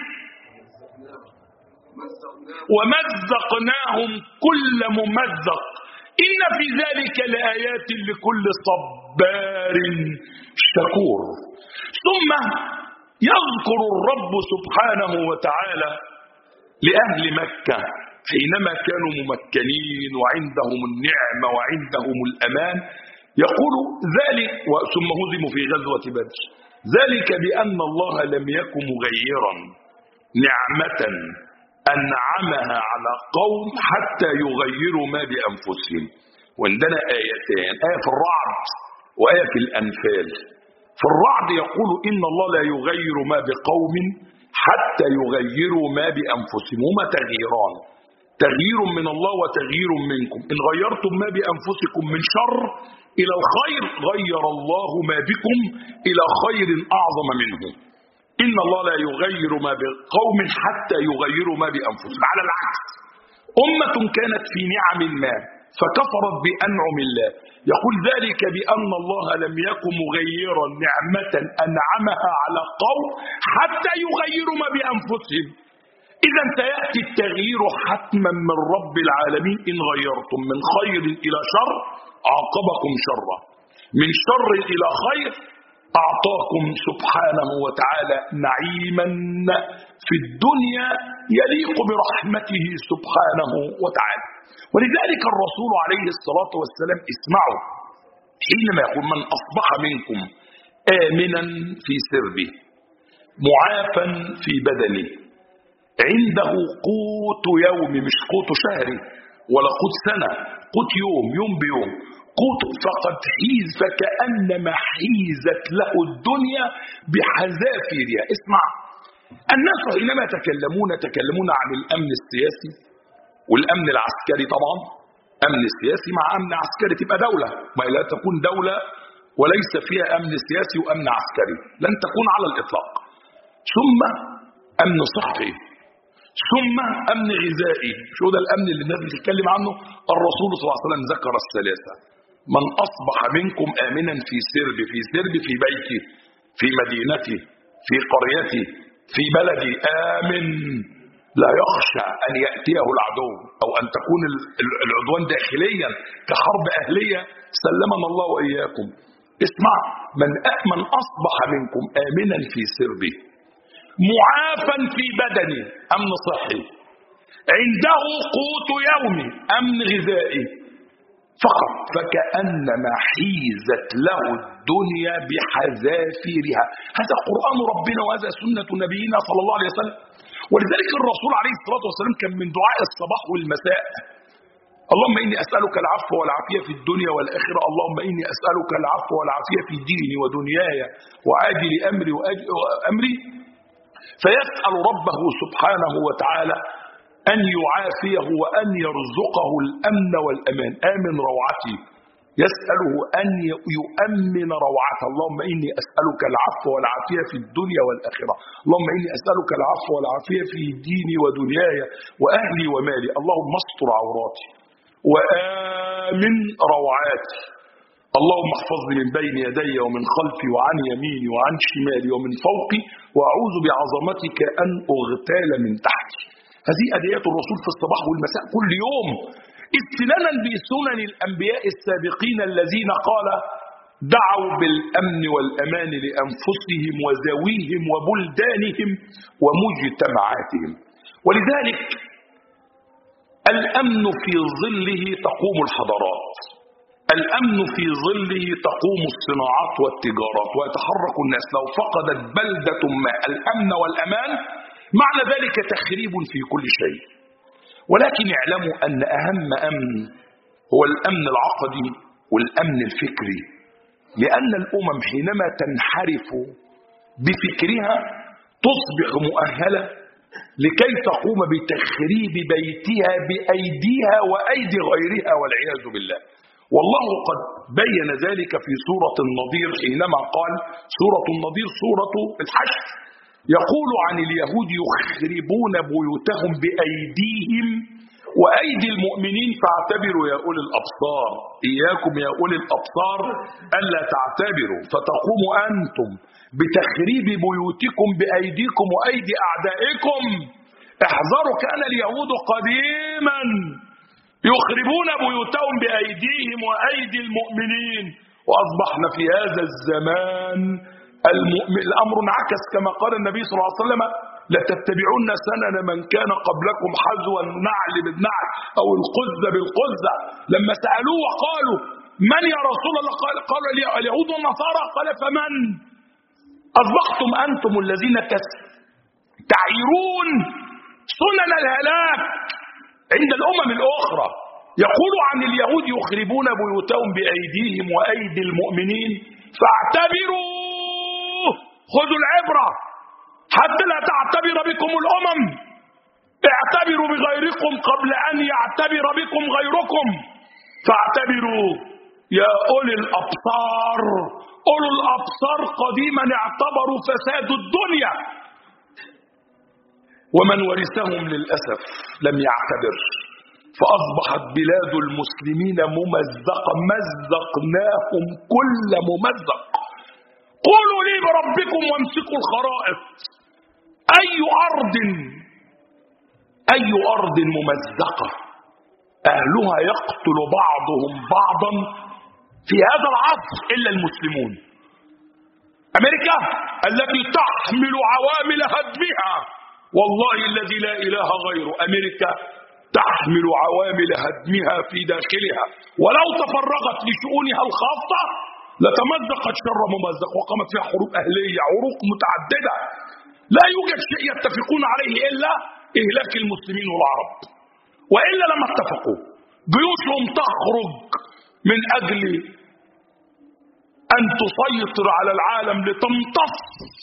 Speaker 1: ومزقناهم كل ممزق إن في ذلك لآيات لكل صبار شكور. ثم يذكر الرب سبحانه وتعالى لأهل مكة حينما كانوا ممكنين وعندهم النعمة وعندهم الأمان، يقول ذلك ثم هزموا في غزوة بدر، ذلك بأن الله لم يكن مغيرا نعمة أنعمها على قوم حتى يغيروا ما بأنفسهم. وعندنا آيتين، آية في الرعد وآية في الأنفال. في الرعد يقول: إن الله لا يغير ما بقوم حتى يغيروا ما بأنفسهم. هما تغييران، تغيير من الله وتغيير منكم. إن غيرتم ما بأنفسكم من شر إلى الخير غير الله ما بكم إلى خير أعظم منه. إن الله لا يغير ما بقوم حتى يغيروا ما بأنفسهم. على العكس، أمة كانت في نعم ما فكفرت بأنعم الله، يقول ذلك بأن الله لم يكن مغيرا نعمة أنعمها على قوم حتى يغيروا ما بأنفسهم. إذا سيأتي التغيير حتما من رب العالمين. إن غيرتم من خير إلى شر عاقبكم شرا، من شر إلى خير أعطاكم سبحانه وتعالى نعيما في الدنيا يليق برحمته سبحانه وتعالى. ولذلك الرسول عليه الصلاة والسلام اسمعوا حينما يقول من أصبح منكم آمنا في سربه معافا في بدنه عنده قوت يوم، مش قوت شهري ولا قوت سنة، قوت يوم، يوم بيوم، قوت فقد حيز فكأنما حيزت له الدنيا بحذافيرها. اسمع، الناس حينما يتكلمون تكلمون عن الأمن السياسي والأمن العسكري. طبعا أمن سياسي مع أمن عسكري تبقى دولة، ما لا تكون دولة وليس فيها أمن سياسي وأمن عسكري، لن تكون على الإطلاق. ثم أمن صحي، ثم أمن غذائي. شو ده الأمن اللي الناس بتتكلم عنه؟ الرسول صلى الله عليه وسلم ذكر الثلاثة: من أصبح منكم آمنا في سرب، في سرب في بيتي، في مدينتي، في قريتي، في بلدي، آمن لا يخشى أن يأتيه العدو أو أن تكون العدوان داخليا كحرب أهلية، سلمنا الله وإياكم. اسمع، من من أصبح منكم آمنا في سربه معافا في بدني، أمن صحي، عنده قوت يومي، أمن غذائي فقط، فكأنما حيزت له الدنيا بحذافيرها. هذا قرآن ربنا وهذا سنة نبينا صلى الله عليه وسلم. ولذلك الرسول عليه الصلاة والسلام كان من دعاء الصباح والمساء: اللهم إني أسألك العفو والعافية في الدنيا والآخرة، اللهم إني أسألك العفو والعافية في ديني ودنياي وعاجل أمري وأمري. فيسأل ربه سبحانه وتعالى أن يعافيه وأن يرزقه الأمن والأمان. آمن روعتي، يسأله أن يؤمن روعته. اللهم إني أسألك العفو والعافية في الدنيا والآخرة، اللهم إني أسألك العفو والعافية في ديني ودنياي وأهلي ومالي، اللهم استر عوراتي وآمن روعاتي، اللهم احفظني من بين يدي ومن خلفي وعن يميني وعن شمالي ومن فوقي، وأعوذ بعظمتك أن أغتال من تحتي. هذه أدعية الرسول في الصباح والمساء كل يوم، استنانا بسنن الأنبياء السابقين الذين قال دعوا بالأمن والأمان لأنفسهم وذويهم وبلدانهم ومجتمعاتهم. ولذلك الأمن في ظله تقوم الحضارات، الأمن في ظله تقوم الصناعات والتجارات ويتحرك الناس. لو فقدت بلدة ما الأمن والأمان معنى ذلك تخريب في كل شيء. ولكن اعلموا أن أهم أمن هو الأمن العقدي والأمن الفكري، لأن الأمم حينما تنحرف بفكرها تصبح مؤهلة لكي تقوم بتخريب بيتها بأيديها وأيدي غيرها والعياذ بالله. والله قد بين ذلك في سورة النضير حينما قال، سورة النضير سورة الحشر، يقول عن اليهود يخربون بيوتهم بأيديهم وأيدي المؤمنين فاعتبروا يا أولي الأبصار. إياكم يا أولي الأبصار ألا تعتبروا فتقوموا أنتم بتخريب بيوتكم بأيديكم وأيدي أعدائكم. احذروا، كان اليهود قديما يخربون بيوتهم بأيديهم وأيدي المؤمنين، وأصبحنا في هذا الزمان المؤمن الأمر انعكس كما قال النبي صلى الله عليه وسلم: لتتبعون سنن من كان قبلكم حذوا النعل بالنعل أو القزة بالقزة. لما سألوه وقالوا من يا رسول الله؟ قال قالوا اليهود والنصارى. قال فمن؟ أصبحتم أنتم الذين تعيرون سنن الهلاك عند الأمم الأخرى. يقول عن اليهود يخربون بيوتهم بأيديهم وأيدي المؤمنين فاعتبروا، خذوا العبرة حتى لا تعتبر بكم الأمم. اعتبروا بغيركم قبل أن يعتبر بكم غيركم، فاعتبروا يا أولي الأبصار. أولو الأبصار قديما اعتبروا فساد الدنيا، ومن ورثهم للأسف لم يعتبر، فأصبحت بلاد المسلمين ممزقة، مزقناهم كل ممزق. قولوا لي بربكم وامسكوا الخرائط، أي أرض أي أرض ممزقة أهلها يقتل بعضهم بعضا في هذا العصر إلا المسلمون. أمريكا التي تحمل عوامل هدمها، والله الذي لا إله غيره، أمريكا تحمل عوامل هدمها في داخلها، ولو تفرغت لشؤونها الخاصة لتمزقت شر ممزق وقامت فيها حروب أهلية، عروق متعددة، لا يوجد شيء يتفقون عليه إلا إهلاك المسلمين والعرب، وإلا لما اتفقوا. جيوشهم تخرج من أجل أن تسيطر على العالم لتمتص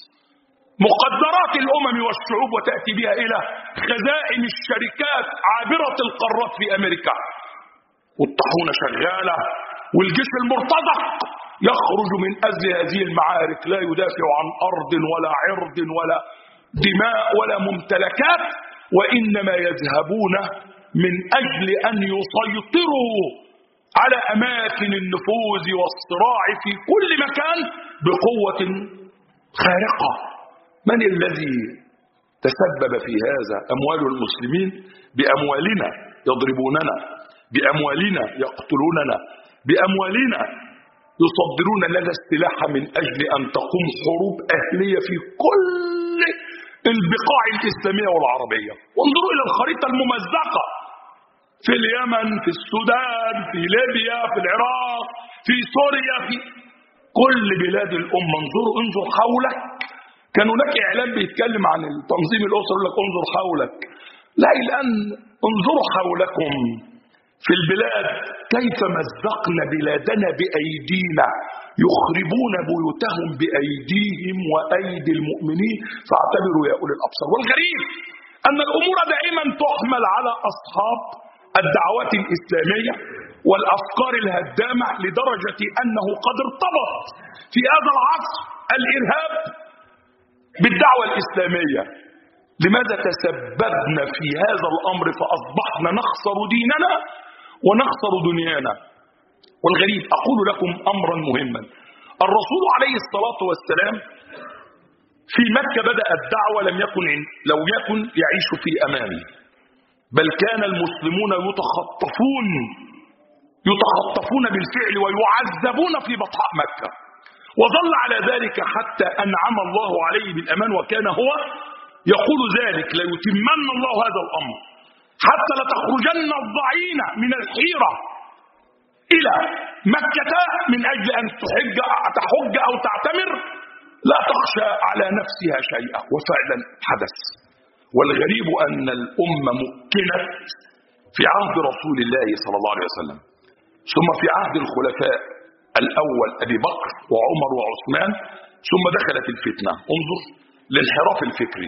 Speaker 1: مقدرات الأمم والشعوب وتأتي بها إلى خزائن الشركات عابرة القارات في أمريكا، والطاحونة شغالة، والجيش المرتزق يخرج من أجل هذه المعارك، لا يدافع عن أرض ولا عرض ولا دماء ولا ممتلكات، وإنما يذهبون من أجل أن يسيطروا على أماكن النفوذ والصراع في كل مكان بقوة خارقة. من الذي تسبب في هذا؟ أموال المسلمين. بأموالنا يضربوننا، بأموالنا يقتلوننا، بأموالنا يصدرون لنا السلاح من أجل أن تقوم حروب أهلية في كل البقاع الإسلامية والعربية. وانظروا إلى الخريطة الممزقة في اليمن، في السودان، في ليبيا، في العراق، في سوريا، في كل بلاد الأمة. انظروا، انظر حولك. كان هناك إعلام بيتكلم عن التنظيم الأسري، يقول لك انظر حولك. لا، الآن انظروا حولكم في البلاد كيف مزقنا بلادنا بأيدينا، يخربون بيوتهم بأيديهم وأيدي المؤمنين، فاعتبروا يا أولي الأبصار. والغريب أن الأمور دائما تحمل على أصحاب الدعوات الإسلامية والأفكار الهدامة، لدرجة أنه قد ارتبط في هذا العصر الإرهاب بالدعوة الإسلامية. لماذا تسببنا في هذا الأمر فأصبحنا نخسر ديننا ونخسر دنيانا؟ والغريب أقول لكم أمرا مهما. الرسول عليه الصلاة والسلام في مكة بدأ الدعوة لم يكن لو يكن يعيش في أمانه، بل كان المسلمون يتخطفون يتخطفون بالفعل ويعذبون في بطحاء مكة، وظل على ذلك حتى أنعم الله عليه بالأمان، وكان هو يقول ذلك: ليتمن الله هذا الأمر حتى لتخرجن الضعين من الحيرة إلى مكة من أجل أن تحج تحج أو تعتمر لا تخشى على نفسها شيئا. وفعلا حدث. والغريب أن الأمة مكنت في عهد رسول الله صلى الله عليه وسلم، ثم في عهد الخلفاء الأول أبي بكر وعمر وعثمان، ثم دخلت الفتنة. انظر للانحراف الفكري،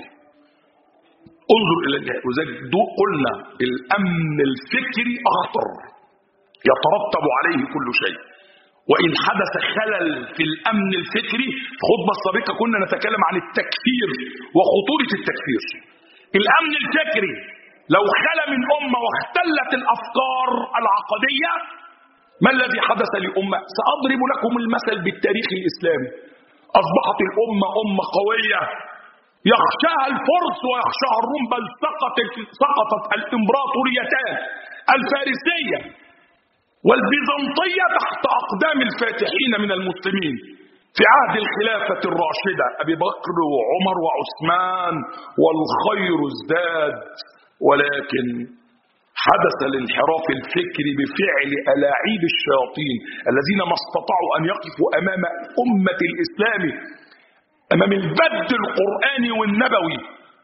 Speaker 1: انظر إلى وذلك قلنا الأمن الفكري أخطر، يترتب عليه كل شيء. وإن حدث خلل في الأمن الفكري، في الخطبة السابقة كنا نتكلم عن التكفير وخطورة التكفير. الأمن الفكري لو خلى من أمة واختلت الأفكار العقدية، ما الذي حدث لأمة؟ سأضرب لكم المثل بالتاريخ الإسلامي. أصبحت الأمة أمة قوية يخشاها الفرس ويخشاها الروم، بل سقطت سقطت الإمبراطوريتان الفارسية والبيزنطية تحت أقدام الفاتحين من المسلمين في عهد الخلافة الراشدة أبي بكر وعمر وعثمان، والخير ازداد. ولكن حدث الانحراف الفكري بفعل ألاعيب الشياطين الذين ما استطاعوا أن يقفوا أمام أمة الإسلام، أمام البد القرآني والنبوي،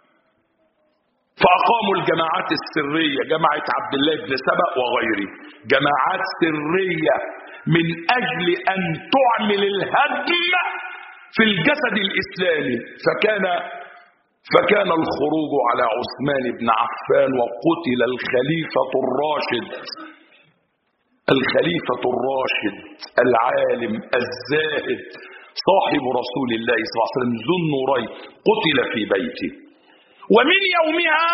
Speaker 1: فأقاموا الجماعات السرية، جماعة عبد الله بن سبأ وغيره، جماعات سرية من أجل أن تعمل الهدم في الجسد الإسلامي. فكان فكان الخروج على عثمان بن عفان، وقتل الخليفة الراشد الخليفة الراشد العالم الزاهد صاحب رسول الله صلى الله عليه وسلم ذو النورين، قتل في بيته. ومن يومها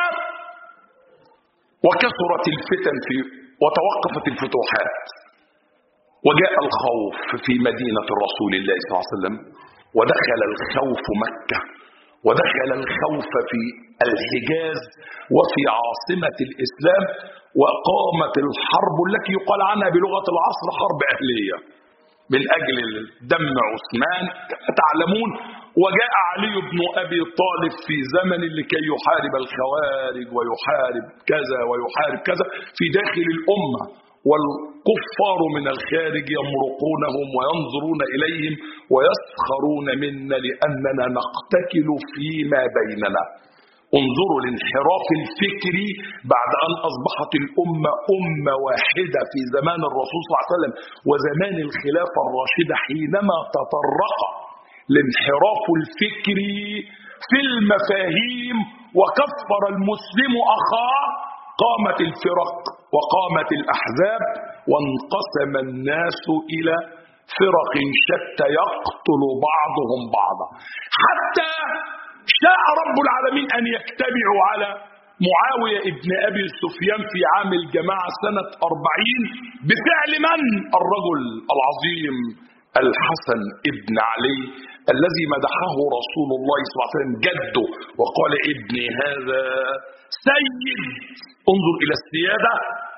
Speaker 1: وكثرت الفتن في وتوقفت الفتوحات، وجاء الخوف في مدينة رسول الله صلى الله عليه وسلم، ودخل الخوف مكة، ودخل الخوف في الحجاز وفي عاصمة الإسلام، وقامت الحرب التي يقال عنها بلغة العصر حرب أهلية من أجل دم عثمان كما تعلمون. وجاء علي بن أبي طالب في زمن لكي يحارب الخوارج ويحارب كذا ويحارب كذا في داخل الأمة، والكفار من الخارج يمرقونهم وينظرون إليهم ويسخرون منا لأننا نقتتل فيما بيننا. انظروا الانحراف الفكري بعد أن أصبحت الأمة أمة واحدة في زمان الرسول صلى الله عليه وسلم وزمان الخلافة الراشدة، حينما تطرق الانحراف الفكري في المفاهيم وكفر المسلم أخاه، قامت الفرق وقامت الأحزاب وانقسم الناس إلى فرق شتى يقتل بعضهم بعضا، حتى شاء رب العالمين أن يجتمعوا على معاوية ابن أبي سفيان في عام الجماعة سنة أربعين بفعل من؟ الرجل العظيم الحسن ابن علي الذي مدحه رسول الله صلى الله عليه وسلم جده وقال ابني هذا سيد. انظر إلى السيادة،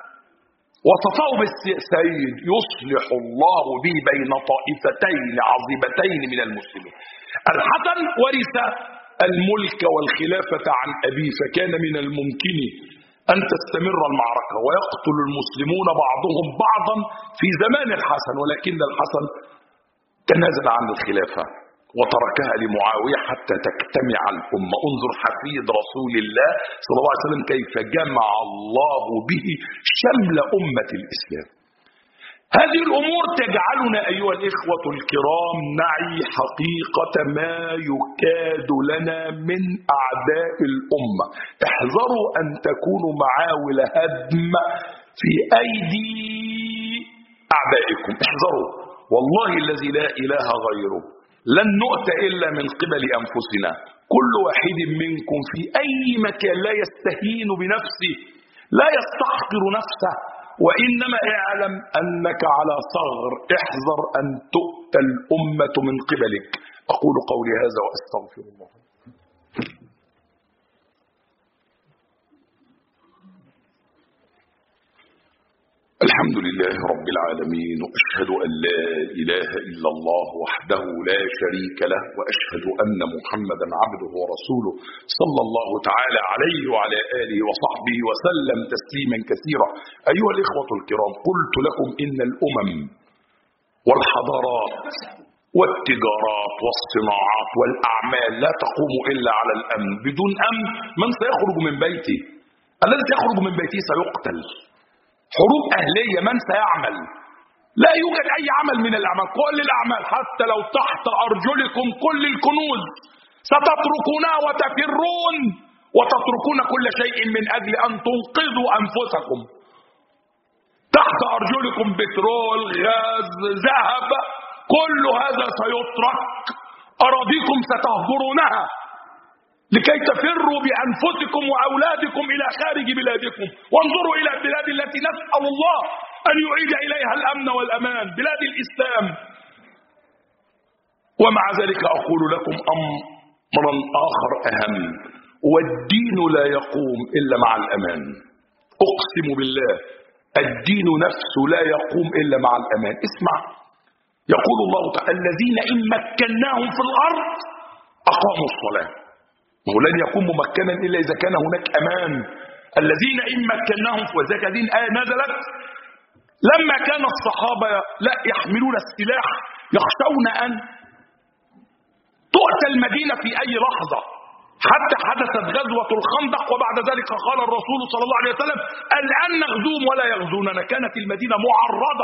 Speaker 1: وصفه بالسيد يصلح الله به بين طائفتين عظيمتين من المسلمين. الحسن ورث الملك والخلافة عن أبيه، فكان من الممكن أن تستمر المعركة ويقتل المسلمون بعضهم بعضا في زمان الحسن، ولكن الحسن تنازل عن الخلافة وتركها لمعاوية حتى تجتمع الأمة. انظر حفيد رسول الله صلى الله عليه وسلم كيف جمع الله به شمل أمة الإسلام. هذه الأمور تجعلنا أيها الإخوة الكرام نعي حقيقة ما يكاد لنا من أعداء الأمة. احذروا أن تكونوا معاول هدم في أيدي أعدائكم، احذروا والله الذي لا إله غيره لن نؤتى إلا من قبل أنفسنا. كل واحد منكم في أي مكان لا يستهين بنفسه، لا يستحقر نفسه، وإنما اعلم أنك على ثغر، احذر أن تؤتى الأمة من قبلك. أقول قولي هذا وأستغفر الله. الحمد لله رب العالمين، وأشهد أن لا إله إلا الله وحده لا شريك له، وأشهد أن محمدا عبده ورسوله صلى الله تعالى عليه وعلى آله وصحبه وسلم تسليما كثيرا. أيها الإخوة الكرام، قلت لكم إن الأمم والحضارات والتجارات والصناعات والأعمال لا تقوم إلا على الأمن. بدون أمن من سيخرج من بيته؟ الذي سيخرج من بيته سيقتل. حروب أهلية، من سيعمل؟ لا يوجد أي عمل من الأعمال، كل الأعمال حتى لو تحت أرجلكم كل الكنوز ستتركونها وتفرون وتتركون كل شيء من أجل أن تنقذوا أنفسكم. تحت أرجلكم بترول، غاز، ذهب، كل هذا سيترك. أراضيكم ستهجرونها لكي تفروا بأنفسكم وأولادكم إلى خارج بلادكم. وانظروا إلى البلاد التي نسأل الله أن يعيد إليها الأمن والأمان، بلاد الإسلام. ومع ذلك أقول لكم أمرا آخر أهم، والدين لا يقوم إلا مع الأمان. أقسم بالله الدين نفسه لا يقوم إلا مع الأمان. اسمع، يقول الله تعالى الذين إن مكناهم في الأرض أقاموا الصلاة. وهو لن يكون ممكنا إلا إذا كان هناك أمان. الذين إن مكناهم، وذلك هذه الآية نزلت لما كان الصحابة لا يحملون السلاح يخشون أن تؤتى المدينة في أي لحظة، حتى حدثت غزوة الخندق، وبعد ذلك قال الرسول صلى الله عليه وسلم الآن نغزوهم ولا يغزوننا. كانت المدينة معرضة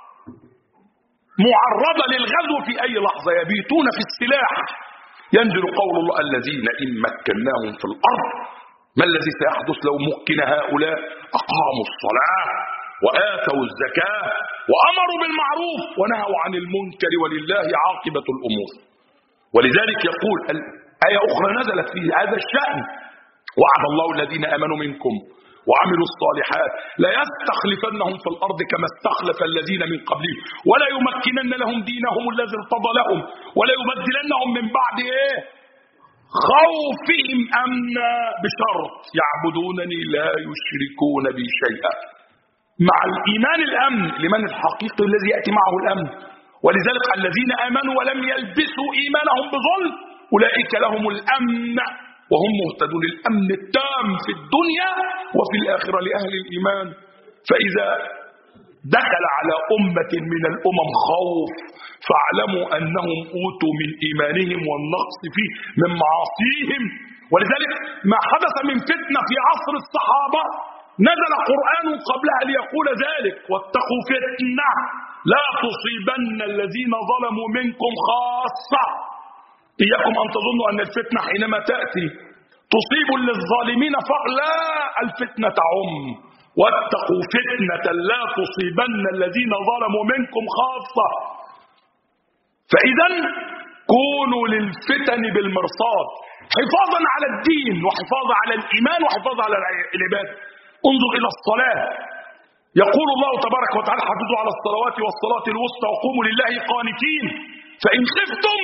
Speaker 1: معرضة للغزو في أي لحظة، يبيتون في السلاح. ينزل قول الله الذين إن مكناهم في الأرض. ما الذي سيحدث لو مكن هؤلاء؟ أقاموا الصلاة وآتوا الزكاة وأمروا بالمعروف ونهوا عن المنكر ولله عاقبة الأمور. ولذلك يقول آية أخرى نزلت في هذا الشأن وعد الله الذين آمنوا منكم وعملوا الصالحات لا يستخلفنهم في الأرض كما استخلف الذين من قبلهم ولا يمكنن لهم دينهم الذي ارتضى لهم ولا يبدلنهم من بعد إيه خوفهم أمنا بشرط يعبدونني لا يشركون بي شيئا. مع الإيمان الأمن، الإيمان الحقيقي الذي يأتي معه الأمن. ولذلك الذين آمنوا ولم يلبسوا إيمانهم بظلم أولئك لهم الأمن وهم مهتدون. الأمن التام في الدنيا وفي الآخرة لأهل الإيمان. فإذا دخل على أمة من الأمم خوف فاعلموا أنهم أوتوا من إيمانهم والنقص فيه من معاصيهم. ولذلك ما حدث من فتنة في عصر الصحابة نزل قرآن قبلها ليقول ذلك: واتقوا فتنة لا تصيبن الذين ظلموا منكم خاصة. إياكم أن تظنوا أن الفتنة حينما تأتي تصيب للظالمين فقط، لا، الفتنة تعم. واتقوا فتنة لا تصيبن الذين ظلموا منكم خاصة. فإذا كونوا للفتن بالمرصاد حفاظا على الدين وحفاظا على الإيمان وحفاظا على العباد. انظر إلى الصلاة، يقول الله تبارك وتعالى: حافظوا على الصلوات والصلاة الوسطى وقوموا لله قانتين فإن خفتم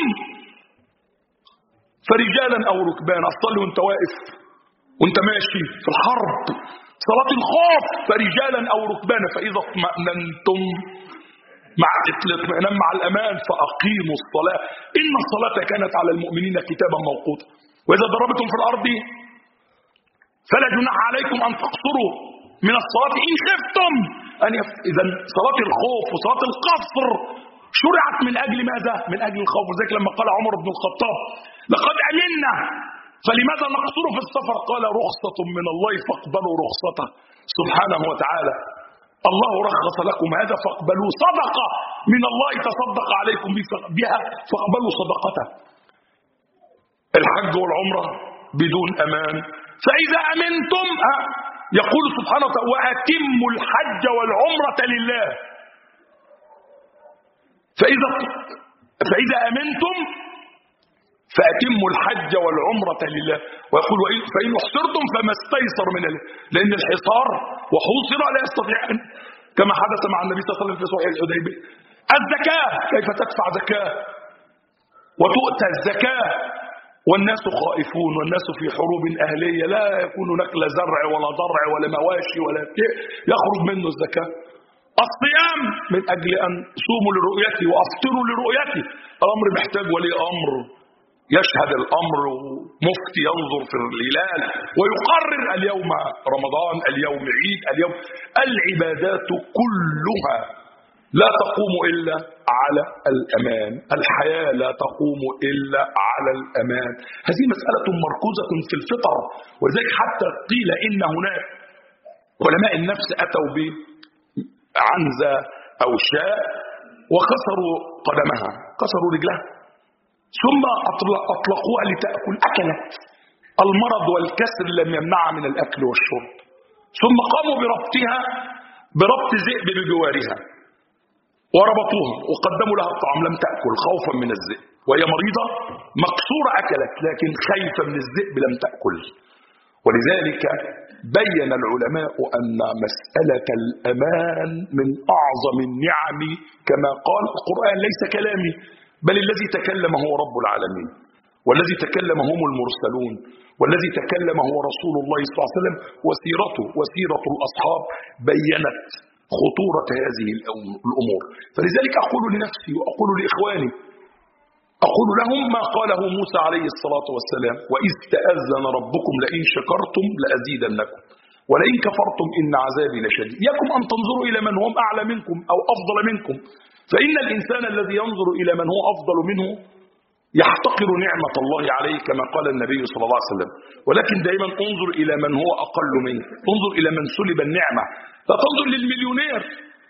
Speaker 1: فرجالا أو ركبانا. أصلي وانت واقف وانت ماشي في الحرب، صلاة الخوف فرجالا أو ركبانا فإذا اطمأننتم مع الاطمئنان مع الأمان فأقيموا الصلاة إن الصلاة كانت على المؤمنين كتابا موقوتا. وإذا ضربتم في الأرض فلا جناح عليكم أن تقصروا من الصلاة إن خفتم أن يف... إذا صلاة الخوف وصلاة القصر شرعت من أجل ماذا؟ من أجل الخوف. ذلك لما قال عمر بن الخطاب: لقد أمنا فلماذا نقصر في السفر؟ قال: رخصة من الله فاقبلوا رخصته سبحانه وتعالى. الله رخص لكم هذا فاقبلوا صدقة من الله تصدق عليكم بها فاقبلوا صدقته. الحج والعمرة بدون أمان. فإذا أمنتم يقول سبحانه وتعالى: وأتموا الحج والعمرة لله. فإذا فإذا أمنتم فأتموا الحج والعمرة لله. ويقول: فإن احصرتم فما استيسر من الله، لأن الحصار وحوصر لا يستطيع، كما حدث مع النبي صلى الله عليه وسلم في صحيح الحديبية. الزكاة، كيف تدفع زكاة وتؤتى الزكاة والناس خائفون والناس في حروب أهلية لا يكون نقل زرع ولا ضرع ولا مواشي ولا شيء يخرج منه الزكاة. الصيام من أجل أن صوموا لرؤيتي وأفطروا لرؤيتي. الأمر محتاج ولي أمر يشهد الأمر، مفتي ينظر في الهلال ويقرر اليوم رمضان، اليوم عيد، اليوم. العبادات كلها لا تقوم إلا على الأمان. الحياة لا تقوم إلا على الأمان. هذه مسألة مركوزة في الفطر. ولذلك حتى قيل إن هناك علماء النفس أتوا بعنزة أو شاء وكسروا قدمها، كسروا رجلها، ثم أطلقوها لتأكل، أكلت. المرض والكسر لم يمنعها من الأكل والشرب. ثم قاموا بربطها بربط ذئب بجوارها وربطوها وقدموا لها الطعام، لم تأكل خوفا من الذئب، وهي مريضة مكسورة أكلت، لكن خايفة من الذئب لم تأكل. ولذلك بين العلماء أن مسألة الأمان من أعظم النعم، كما قال القرآن: ليس كلامي بل الذي تكلم هو رب العالمين، والذي تكلم هم المرسلون، والذي تكلم هو رسول الله صلى الله عليه وسلم. وسيرته وسيرة الأصحاب بيّنت خطورة هذه الأمور. فلذلك أقول لنفسي وأقول لإخواني، أقول لهم ما قاله موسى عليه الصلاة والسلام: وإذ تأذن ربكم لئن شكرتم لأزيدنكم ولئن كفرتم إن عذابي لشديد. إياكم أن تنظروا إلى من هم أعلى منكم أو أفضل منكم، فإن الإنسان الذي ينظر إلى من هو أفضل منه يحتقر نعمة الله عليه كما قال النبي صلى الله عليه وسلم. ولكن دائما انظر إلى من هو أقل منه، انظر إلى من سلب النعمة. لا تنظر للمليونير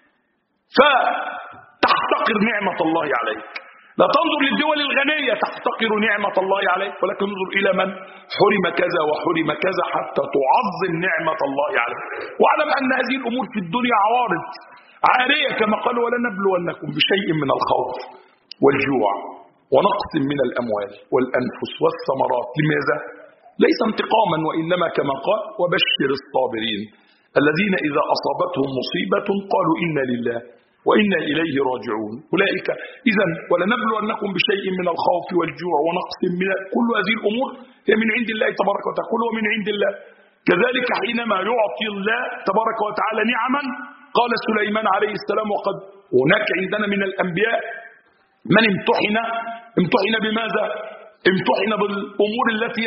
Speaker 1: فتحتقر نعمة الله عليك، لا تنظر للدول الغنية تحتقر نعمة الله عليك، ولكن انظر إلى من حرم كذا وحرم كذا حتى تعظم نعمة الله عليك. واعلم أن هذه الأمور في الدنيا عوارض عارية، كما قال: ولنبلونكم بشيء من الخوف والجوع ونقص من الأموال والأنفس والثمرات. لماذا؟ ليس انتقاما، وإنما كما قال: وبشر الصابرين الذين إذا أصابتهم مصيبة قالوا إنا لله وإنا إليه راجعون. أولئك إذا ولنبلونكم بشيء من الخوف والجوع ونقص من كل هذه الأمور هي من عند الله تبارك وتعالى، كل من عند الله. كذلك حينما يعطي الله تبارك وتعالى نعما، قال سليمان عليه السلام، وقد هناك عندنا من الأنبياء من امتحن امتحن بماذا؟ امتحن بالأمور التي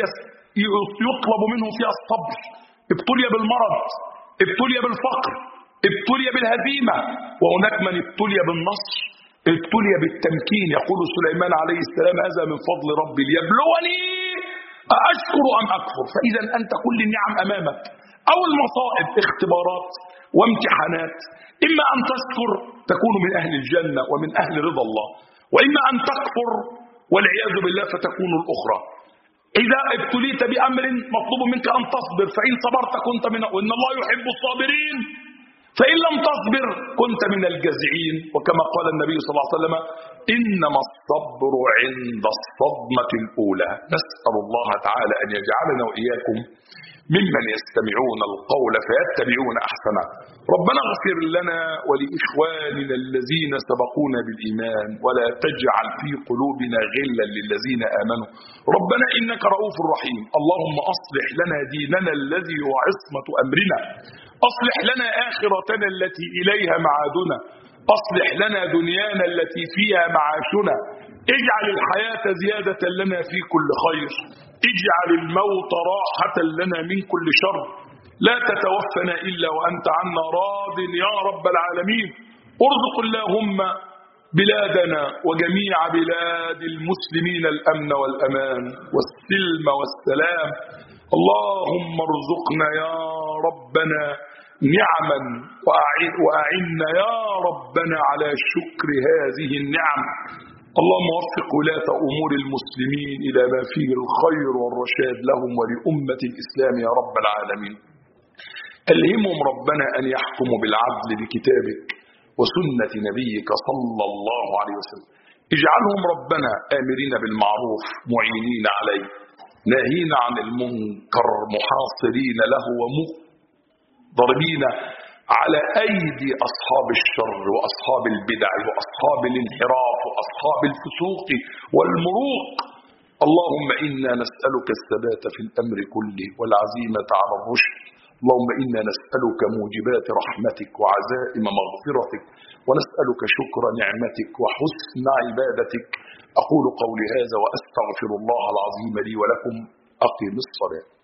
Speaker 1: يطلب منه فيها الصبر، ابتلي بالمرض، ابتلي بالفقر، ابتلي بالهزيمة. وهناك من ابتلي بالنصر، ابتلي بالتمكين. يقول سليمان عليه السلام هذا من فضل ربي ليبلوني أشكر أم أكفر. فإذا أنت كل النعم أمامك أو المصائب اختبارات وامتحانات، إما أن تشكر تكون من أهل الجنة ومن أهل رضا الله، وإما أن تكفر والعياذ بالله فتكون الأخرى. إذا ابتليت بأمر مطلوب منك أن تصبر، فإن صبرت كنت من وإن الله يحب الصابرين، فإن لم تصبر كنت من الجزعين. وكما قال النبي صلى الله عليه وسلم إنما الصبر عند الصدمة الأولى. نسأل الله تعالى أن يجعلنا وإياكم ممن يستمعون القول فيتبعون أحسنه. ربنا اغفر لنا ولإخواننا الذين سبقونا بالإيمان ولا تجعل في قلوبنا غلا للذين آمنوا ربنا إنك رؤوف رحيم. اللهم أصلح لنا ديننا الذي هو عصمة أمرنا، أصلح لنا آخرتنا التي إليها معادنا، أصلح لنا دنيانا التي فيها معاشنا، اجعل الحياة زيادة لنا في كل خير، اجعل الموت راحة لنا من كل شر، لا تتوفنا إلا وأنت عنا راض يا رب العالمين. ارزق اللهم بلادنا وجميع بلاد المسلمين الأمن والأمان والسلم والسلام. اللهم ارزقنا يا ربنا نعما وأعنا يا ربنا على شكر هذه النعم. اللهم وفق ولاة أمور المسلمين إلى ما فيه الخير والرشاد لهم ولأمة الإسلام يا رب العالمين. ألهمهم ربنا أن يحكموا بالعدل بكتابك وسنة نبيك صلى الله عليه وسلم. اجعلهم ربنا آمرين بالمعروف معينين عليه، ناهين عن المنكر محاصرين له ومضربين على أيدي أصحاب الشر وأصحاب البدع وأصحاب الانحراف وأصحاب الفسوق والمروق. اللهم إنا نسألك الثبات في الأمر كله والعزيمة على الرشد. اللهم إنا نسألك موجبات رحمتك وعزائم مغفرتك، ونسألك شكر نعمتك وحسن عبادتك. أقول قولي هذا وأستغفر الله العظيم لي ولكم. أقم الصلاة.